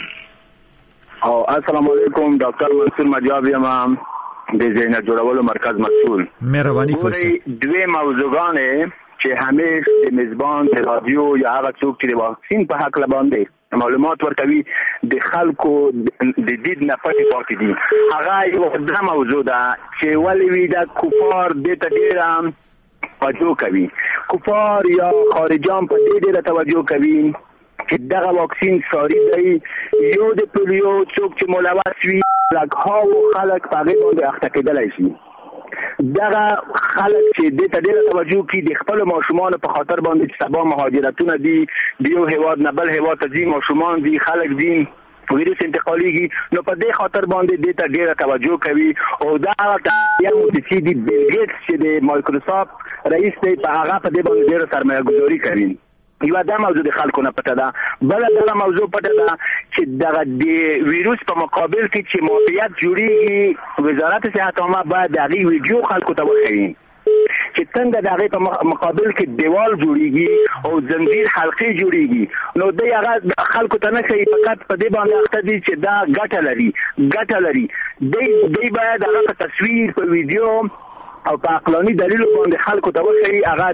او السلام علیکم ډاکټر منصور مجاب یم د زینت جوړولو مرکز مسؤل. مهرباني کوئ. دوی موضوعګانې چې همیش د میزبان د رادیو یا هغه څوک چې د واکسین په حق باندې معلومات ورکوي د خلکو د دید نه پټې پاتې دي. هغه یو د موضوع ده چې ولې وی د کفار د ډېر توجه کوي. کفار یا خارجان په دې ډېر توجه کوي چې دغه واکسین ساری دی. یو د پولیو څوک چې ملوث وي لکهاو خلک په هغې باندې اخته کېدلی شي. دغه خلک چې دې ته ډېره توجه کوي د خپلو ماشومانو په خاطر باندې چې سبا مهاجرتونه دي د یو هېواد نه بل هېواد ته ځي، ماشومان دي، خلک دي، ویروس انتقالیږي، نو په دې خاطر باندې دې ته ډېره توجه کوي. او دا هغه موسسې دي بیل ګیټس چې د مایکروسافت رئیس دی په هغه په دې باندې ډېره سرمایه ګذاري کوي. یو دا موضوع د خلکو نه پټه ده. بله دغه موضوع پټه ده چې دغه د ویروس په مقابل کې چې موقعیت جوړیږي وزارت صحت عامه باید د هغې ویډیو خلکو ته وښیي چې څنګه د هغې په مقابل کې دیوال جوړیږي او زنجیر حلقې جوړیږي. نو دی هغه خلکو ته نه ښیي، فقط په دې باندې اخته دي چې دا ګټه لري ګټه لري دی دی باید هغه په تصویر په ویډیو او په عقلاني دلیلو باندې خلکو ته وښیي. هغه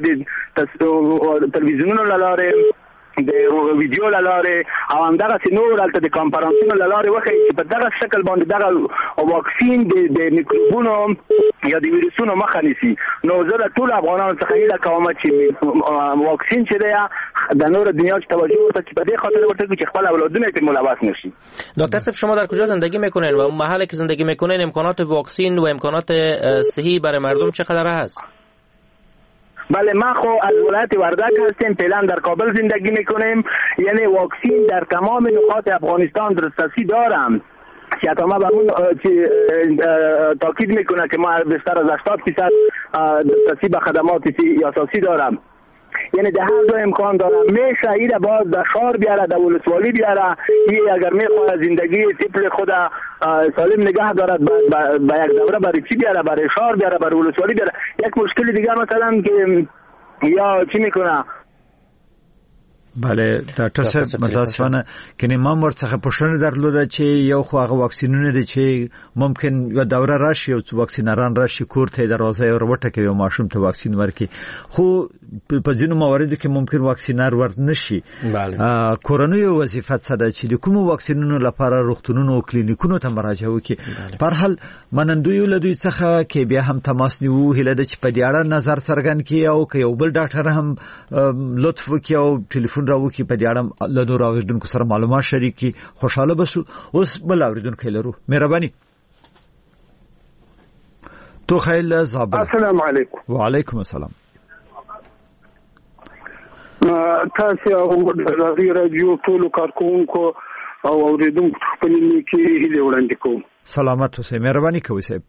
د تلویزیونونو له لارې د ویډیو له لارې او همدغسې نور هلته د کانفرانسونو له لارې وښیي چې په دغه شکل باندې دغه واکسین د میکروبونو یا د ویروسونو مخه نیسي. نو زه د ټولو افغانانو څخه هیله کوم چې واکسین چې دی د نور دنیا چې توجه ورته چې په دې خاطر ورته کوي چې خپل اولادونه یې ملوث نشي. دکتر صاحب شما در کجا زندگی میکنین و محلی که زندگی میکنین امکانات واکسین و امکانات صحی برای مردم چقدر هست؟ بله ما خو از ولایت وردک هستیم، فعلا در کابل زندگی میکنیم. یعنی واکسین در تمام نقاط افغانستان دسترسی دارم. صحت عامه به اون تاکید میکنه که ما بیشتر از هشتاد درصد دسترسی به خدمات اساسی دارم. یعنی ده هر دو امکان دارم. میشه ایره باز در شهر بیاره، در ولسوالی بیاره. این اگر میخواد زندگی طفل خود سالم نگه دارد به یک دوره برای چی بیاره، برای شهر بیاره، برای ولسوالی بیاره. یک مشکل دیگر مثلا که یا چی میکنه. بله ډاکټر صاحب متاسفانه کني ما ورڅخه پوښتنه درلوده چې یو خو هغه واکسینونه دي چې ممکن یو دوره راشي او واکسینران راشي کور ته دروازه ورته کوي او ماشوم ته واکسین ورکي، خو په ځینو مواردو کې ممکن واکسینر ورنشي. بله کورنۍ وظیفه څه ده چې د کوم واکسینونو لپاره روغتونونو او کلینیکونو ته مراجعه وکړي. په هر حال منندوی له دوی څخه کې بیا هم تماس نیو هله د چې په دې اړه نظر څرګند کړي او که یو بل ډاکټر هم لطف وکړي او ټلیفون راو کی په دې اړه له نور اوریدونکو سره معلومات شریکي خوشاله بسو. اوس بل اوریدونکو لرو مهرباني تو خیل زابل. السلام علیکم. وعلیکم السلام. تاسو او د رادیو ټول کارکونکو او اوریدونکو خپل نیکی هیله وړاندې کوم. سلامت اوسئ، مهرباني کوئ صاحب.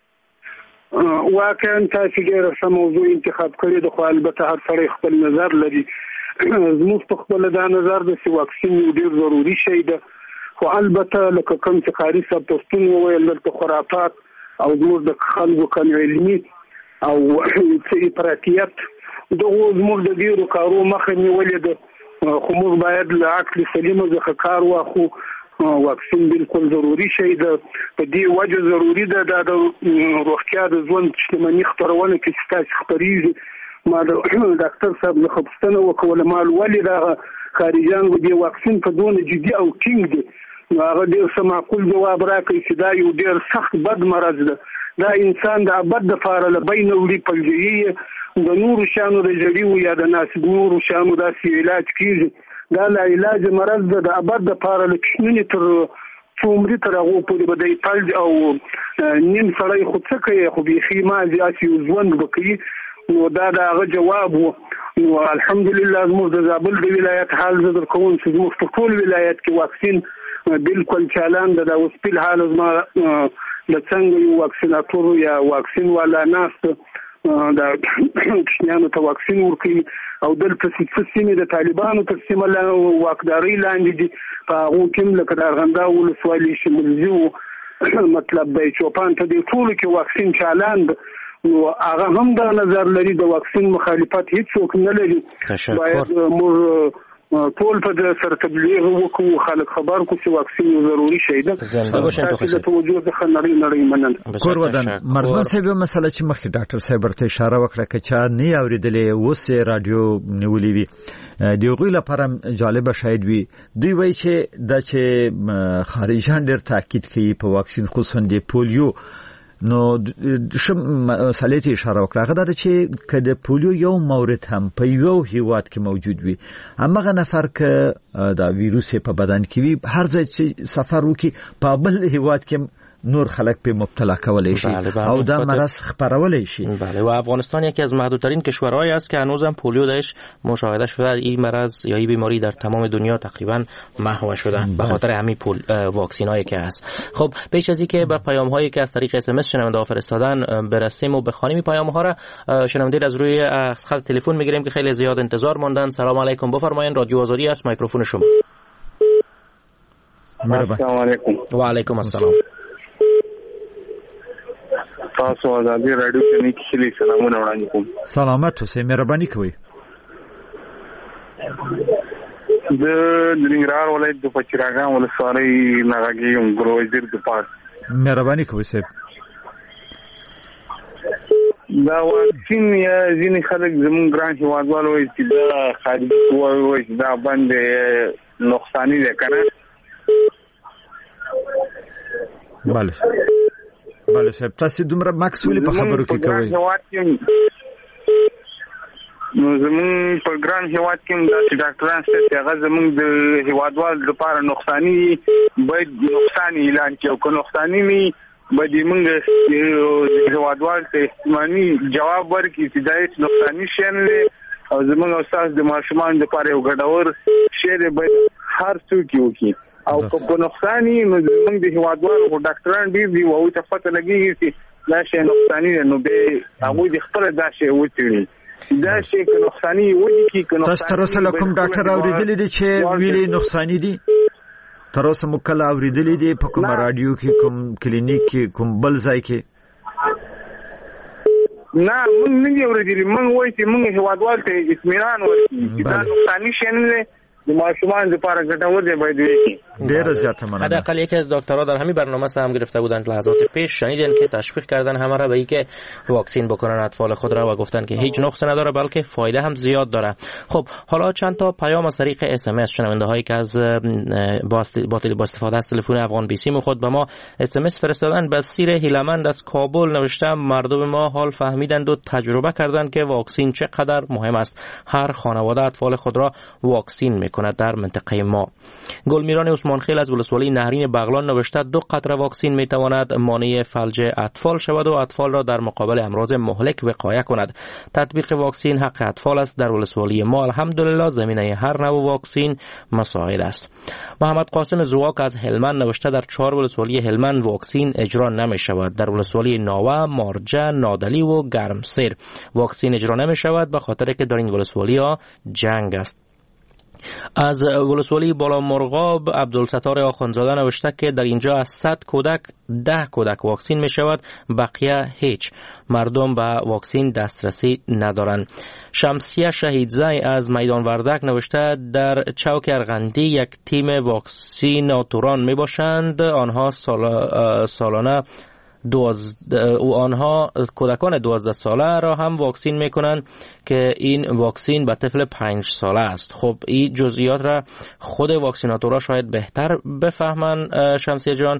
واقعا تاسو ډېر سم موضوع انتخاب کړی د خو البته هر سړی خپل نظر لري. زموږ په خپل دا نظر د سی واکسین ډېر ضروری شی ده، خو البته لکه کوم چې قاری صاحب پښتون وویل دلته خرافات او زموږ د خلکو کم علمي او څه افراطیت دغه زموږ د ډېرو کارو مخه نیولې ده. خو موږ باید له عقل سلیم څخه کار واخلو. واکسین بالکل ضروری شی ده، په دې وجه ضروری ده د روغتیا د ژوند شتمنۍ خپرونه کې چې تاسو خپریږي. ما د ډاکټر صاحب له خبرستانه وکوله مال ولې دا خارجان و دې واکسین په دونه جدي او ټینګ دي. هغه ډېر څه معقول جواب راکړي چې دا یو ډېر سخت بد مرض ده، دا انسان د ابد دپاره له بینه وړي پلجهیي د نورو شیانو د جړي یا د ناسب نورو شیانو داسې علاج کېږي. دا لا علاج مرض ده د ابد دپاره له کوچنونې تر څو عمري تر هغو پورې به دی فلج او نیم سړی خو څه کوي، خو بیخي مازې هسې ژوند به کوي. نو دا د هغه جواب و. نو الحمدلله زموږ د زابل د ولایت حال زه در کوم چې زموږ په ټول ولایت کې واکسین بالکل چالان ده. دا اوس فی الحال زما د څنګه یو واکسیناتور یا واکسین والا ناست دا کوچنیانو ته واکسین ورکوي او دلته څه سیمې د طالبانو تر سیمه واکدارۍ لاندې دي، په هغو کې هم لکه د ارغنداو ولسوالي شمولزي و مطلب دی چوپان ته دې ټولو کې واکسین چالان ده. نو هغه هم دا نظر لري د واکسین مخالفت هیڅ څوک نه لري. باید موږ ټول په سر تبلیغ وکړو خلک خبر کو چې واکسین ضروري شی ده تاسو د توجه څخه نړۍ نړۍ مننه کور ودان مرزمن صاحب مسله چې مخکې ډاکټر صاحب ورته اشاره وکړه چې چا نه اوریدلې اوس رادیو نیولې وي دی غوی لپاره جالب شاید وي دوی وایي چې د چې خارجان ډېر تاکید کوي په واکسین خصوصا د پولیو نو شم مسالې ته اشاره وکړه غدا چې کله پولیو یو مورد هم په یو هیواد کې موجود وي امغه نفر ک دا ویروس په بدن کې وي هر ځای چې سفر وکي په بل هیواد کې نور خلک په مبتلا کولای شي او دا مرض خپرولای شي. بله و افغانستان یکی از محدودترین کشورهایی است که هنوزم پولیو درش مشاهده شده. این مرض یا این بیماری در تمام دنیا تقریبا محو شده به خاطر همین پول واکسینایی که هست. خب پیش از اینکه به پیام هایی که از طریق اس ام اس شنونده ها فرستادن برسیم و بخوانیم پیام ها را شنونده از روی خط تلفن میگیریم که خیلی زیاد انتظار ماندن. سلام علیکم بفرمایید رادیو آزادی است میکروفون شما. السلام علیکم. و علیکم السلام. تاسو آزادی رادیو کې نیک خلی سلامونه وړاندې کوم. سلامت اوسئ مهرباني کوئ. د ننګرهار ولایت د پچراګان ولسوالۍ ناګي یم ګروزیر د پات. مهرباني کوئ صاحب. دا واکسین یا ځینې خلک زموږ ګران هیوادوال وایي چې دا خارجي قوه وایي چې دا باندې نقصاني ده کنه. بله بله صاحب تاسو دومره مکسولي په خبرو کې کوي. نو زمون په ګران هیواد کې د ډاکټرانو څخه هغه زمون د هیوادوال لپاره نقصاني باید نقصاني اعلان کړي او که نقصاني می باید موږ د هیوادوال ته استمانی جواب ورکړي چې دا هیڅ نقصاني شی نه دی او زمون استاد د ماشومان لپاره یو ګډور شی دی باید هر څوک وکړي او په نقصاني نو موږ د هیوادوالو او ډاکټرانو ډیر دی او ته پته لګیږي چې دا شی نقصاني نه به هغه د خپل دا شی وټړي دا شی که نقصاني وږي کی که تاسو تر اوسه کوم ډاکټر اوریدلی دی چې ویلي نقصاني دي تر اوسه مو کله اوریدلی دی په کوم رادیو کې کوم کلینیک کې کوم بل ځای کې نه موږ نه اوریدلی موږ وایي چې موږ هیوادوال ته اطمینان ورکړي چې دا نقصاني شی نه دی د ماشومان لپاره ګټور دی باید وي. ډیر زیاته مننه. حداقل یکی از دکترها در همین برنامه هم گرفته بودند لحظات پیش شنیدن که تشویق کردن همه را به اینکه واکسین بکنن اطفال خود را و گفتن که هیچ نقصی نداره بلکه فایده هم زیاد داره. خب حالا چند تا پیام از طریق اس ام اس شنونده هایی که از با استفاده از تلفن افغان بی سی خود به ما اس ام اس فرستادن. بصیر هیلمند از کابل نوشته مردم ما حال فهمیدند و تجربه کردند که واکسین چقدر مهم است. هر خانواده اطفال خود را واکسین میکند در منطقه ما. گلمیران عثمان خیل از ولسوالی نهرین بغلان نوشته دو قطره واکسین میتواند مانع فلج اطفال شود و اطفال را در مقابل امراض مهلک وقایه کند. تطبیق واکسین حق اطفال است. در ولسوالی ما الحمدلله زمینه هر نوع واکسین مساعد است. محمد قاسم زواک از هلمند نوشته در چهار ولسوالی هلمند واکسین اجرا نمی شود. در ولسوالی ناوه، مارجه، نادلی و گرمسیر واکسین اجرا نمی شود به خاطر که در این ولسوالی ها جنگ است. از ولسوالی بالا مرغاب عبدالستار آخوندزاده نوشته که در اینجا از صد کودک ده کودک واکسین می شود بقیه هیچ. مردم به واکسین دسترسی ندارند. شمسیه شهیدزای از میدان وردک نوشته در چوک ارغندی یک تیم واکسیناتوران می باشند. آنها سال سالانه و آنها کودکان دوازده ساله را هم واکسین میکنند که این واکسین به طفل پنج ساله است. خب این جزئیات را خود واکسیناتورها شاید بهتر بفهمن. شمسیه جان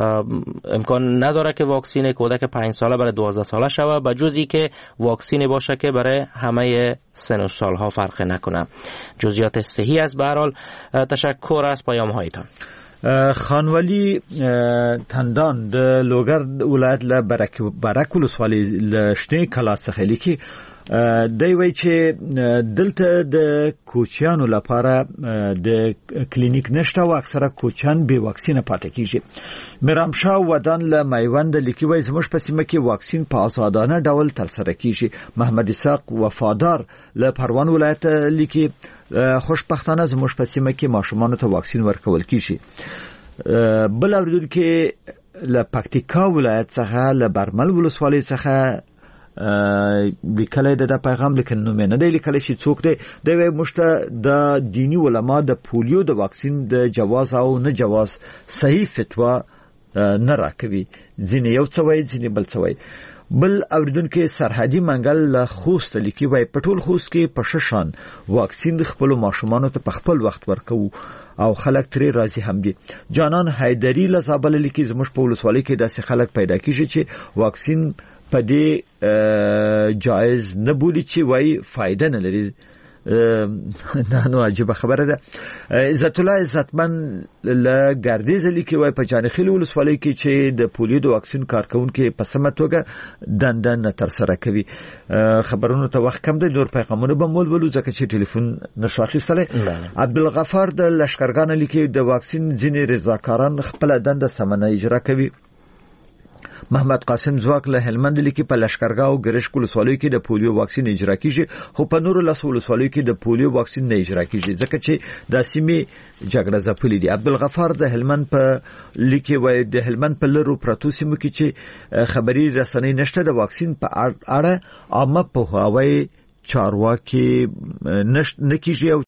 امکان نداره که واکسین کودک پنج ساله برای دوازده ساله شود به جزئی که واکسینی باشه که برای همه سن و سالها فرق نکنه. جزئیات صحیح است. به هر حال تشکر از پیام هایتان. خانوالي تندان د لوګر ولایت له برک برک ولسوالۍ له شنه کلا څخه لیکي دی وی چې دلته د کوچیانو لپاره د کلینیک نشته او اکثره کوچیان به واکسینه پاتې کیږي. میرامشاه ودان له میوند لیکي وای زموږ په سیمه کې واکسین په آزادانه ډول تر سره کیږي. محمد اسحاق وفادار له پروان ولایت لیکي خوشبختانه زموږ په سیمه کې ماشومان ته واکسین ورکول کیږي. بل اوریدل کې له پکتیکا ولایت څخه له برمل ولسوالۍ څخه لیکلای د پیغام لیکن نو نه دی لیکل شي څوک دی د مشته د دینی علما د پولیو د واکسین د جواز او نه جواز صحیح فتوا نه راکوي ځینې یو څه وایي ځینې بل څه وایي بل اوریدونکو سرحدي منګل له خوست لیکي وای پټول خوست کې پښشان واکسین خپل ماشومان ته په خپل وخت ورکو او خلک ترې راضي هم دي جانان حیدری له زابل لیکي زموږ په ولسوالۍ کې داسې خلک پیدا کیږي چې واکسین په دې جایز نه بولی چې وای فائدہ نه لري نه نو عجیب خبره ده عزت الله عزتمن له ګردیز لیکي وای په جانخیل ولسوالۍ کې چې د پولیو د واکسین کارکونکو په سمه توګه دندن تر سره کوي خبرونو ته وخت کم دی نور پیغامونه به مول ولو ځکه چې ټلیفون نشو اخیستله عبدالغفار د لشکرګان لیکي د واکسین ځینې رضاکاران خپل دنده سمنه اجرا کوي محمد قاسم زواک له هلمند لیکي په لشکرګاه او ګرش ولسوالۍ کې د پولیو واکسین اجرا کیږي خو په نورو لس ولسوالیو کې د پولیو واکسین نه اجرا کیږي ځکه چې د سیمې جګړه ځپلې دي عبدالغفار د هلمند په لیکي وای د هلمند په لرو پروتو سیمو کې چې خبري رسنۍ نشته د واکسین په اړه عامه په هواي چارواکي نشته نکیږي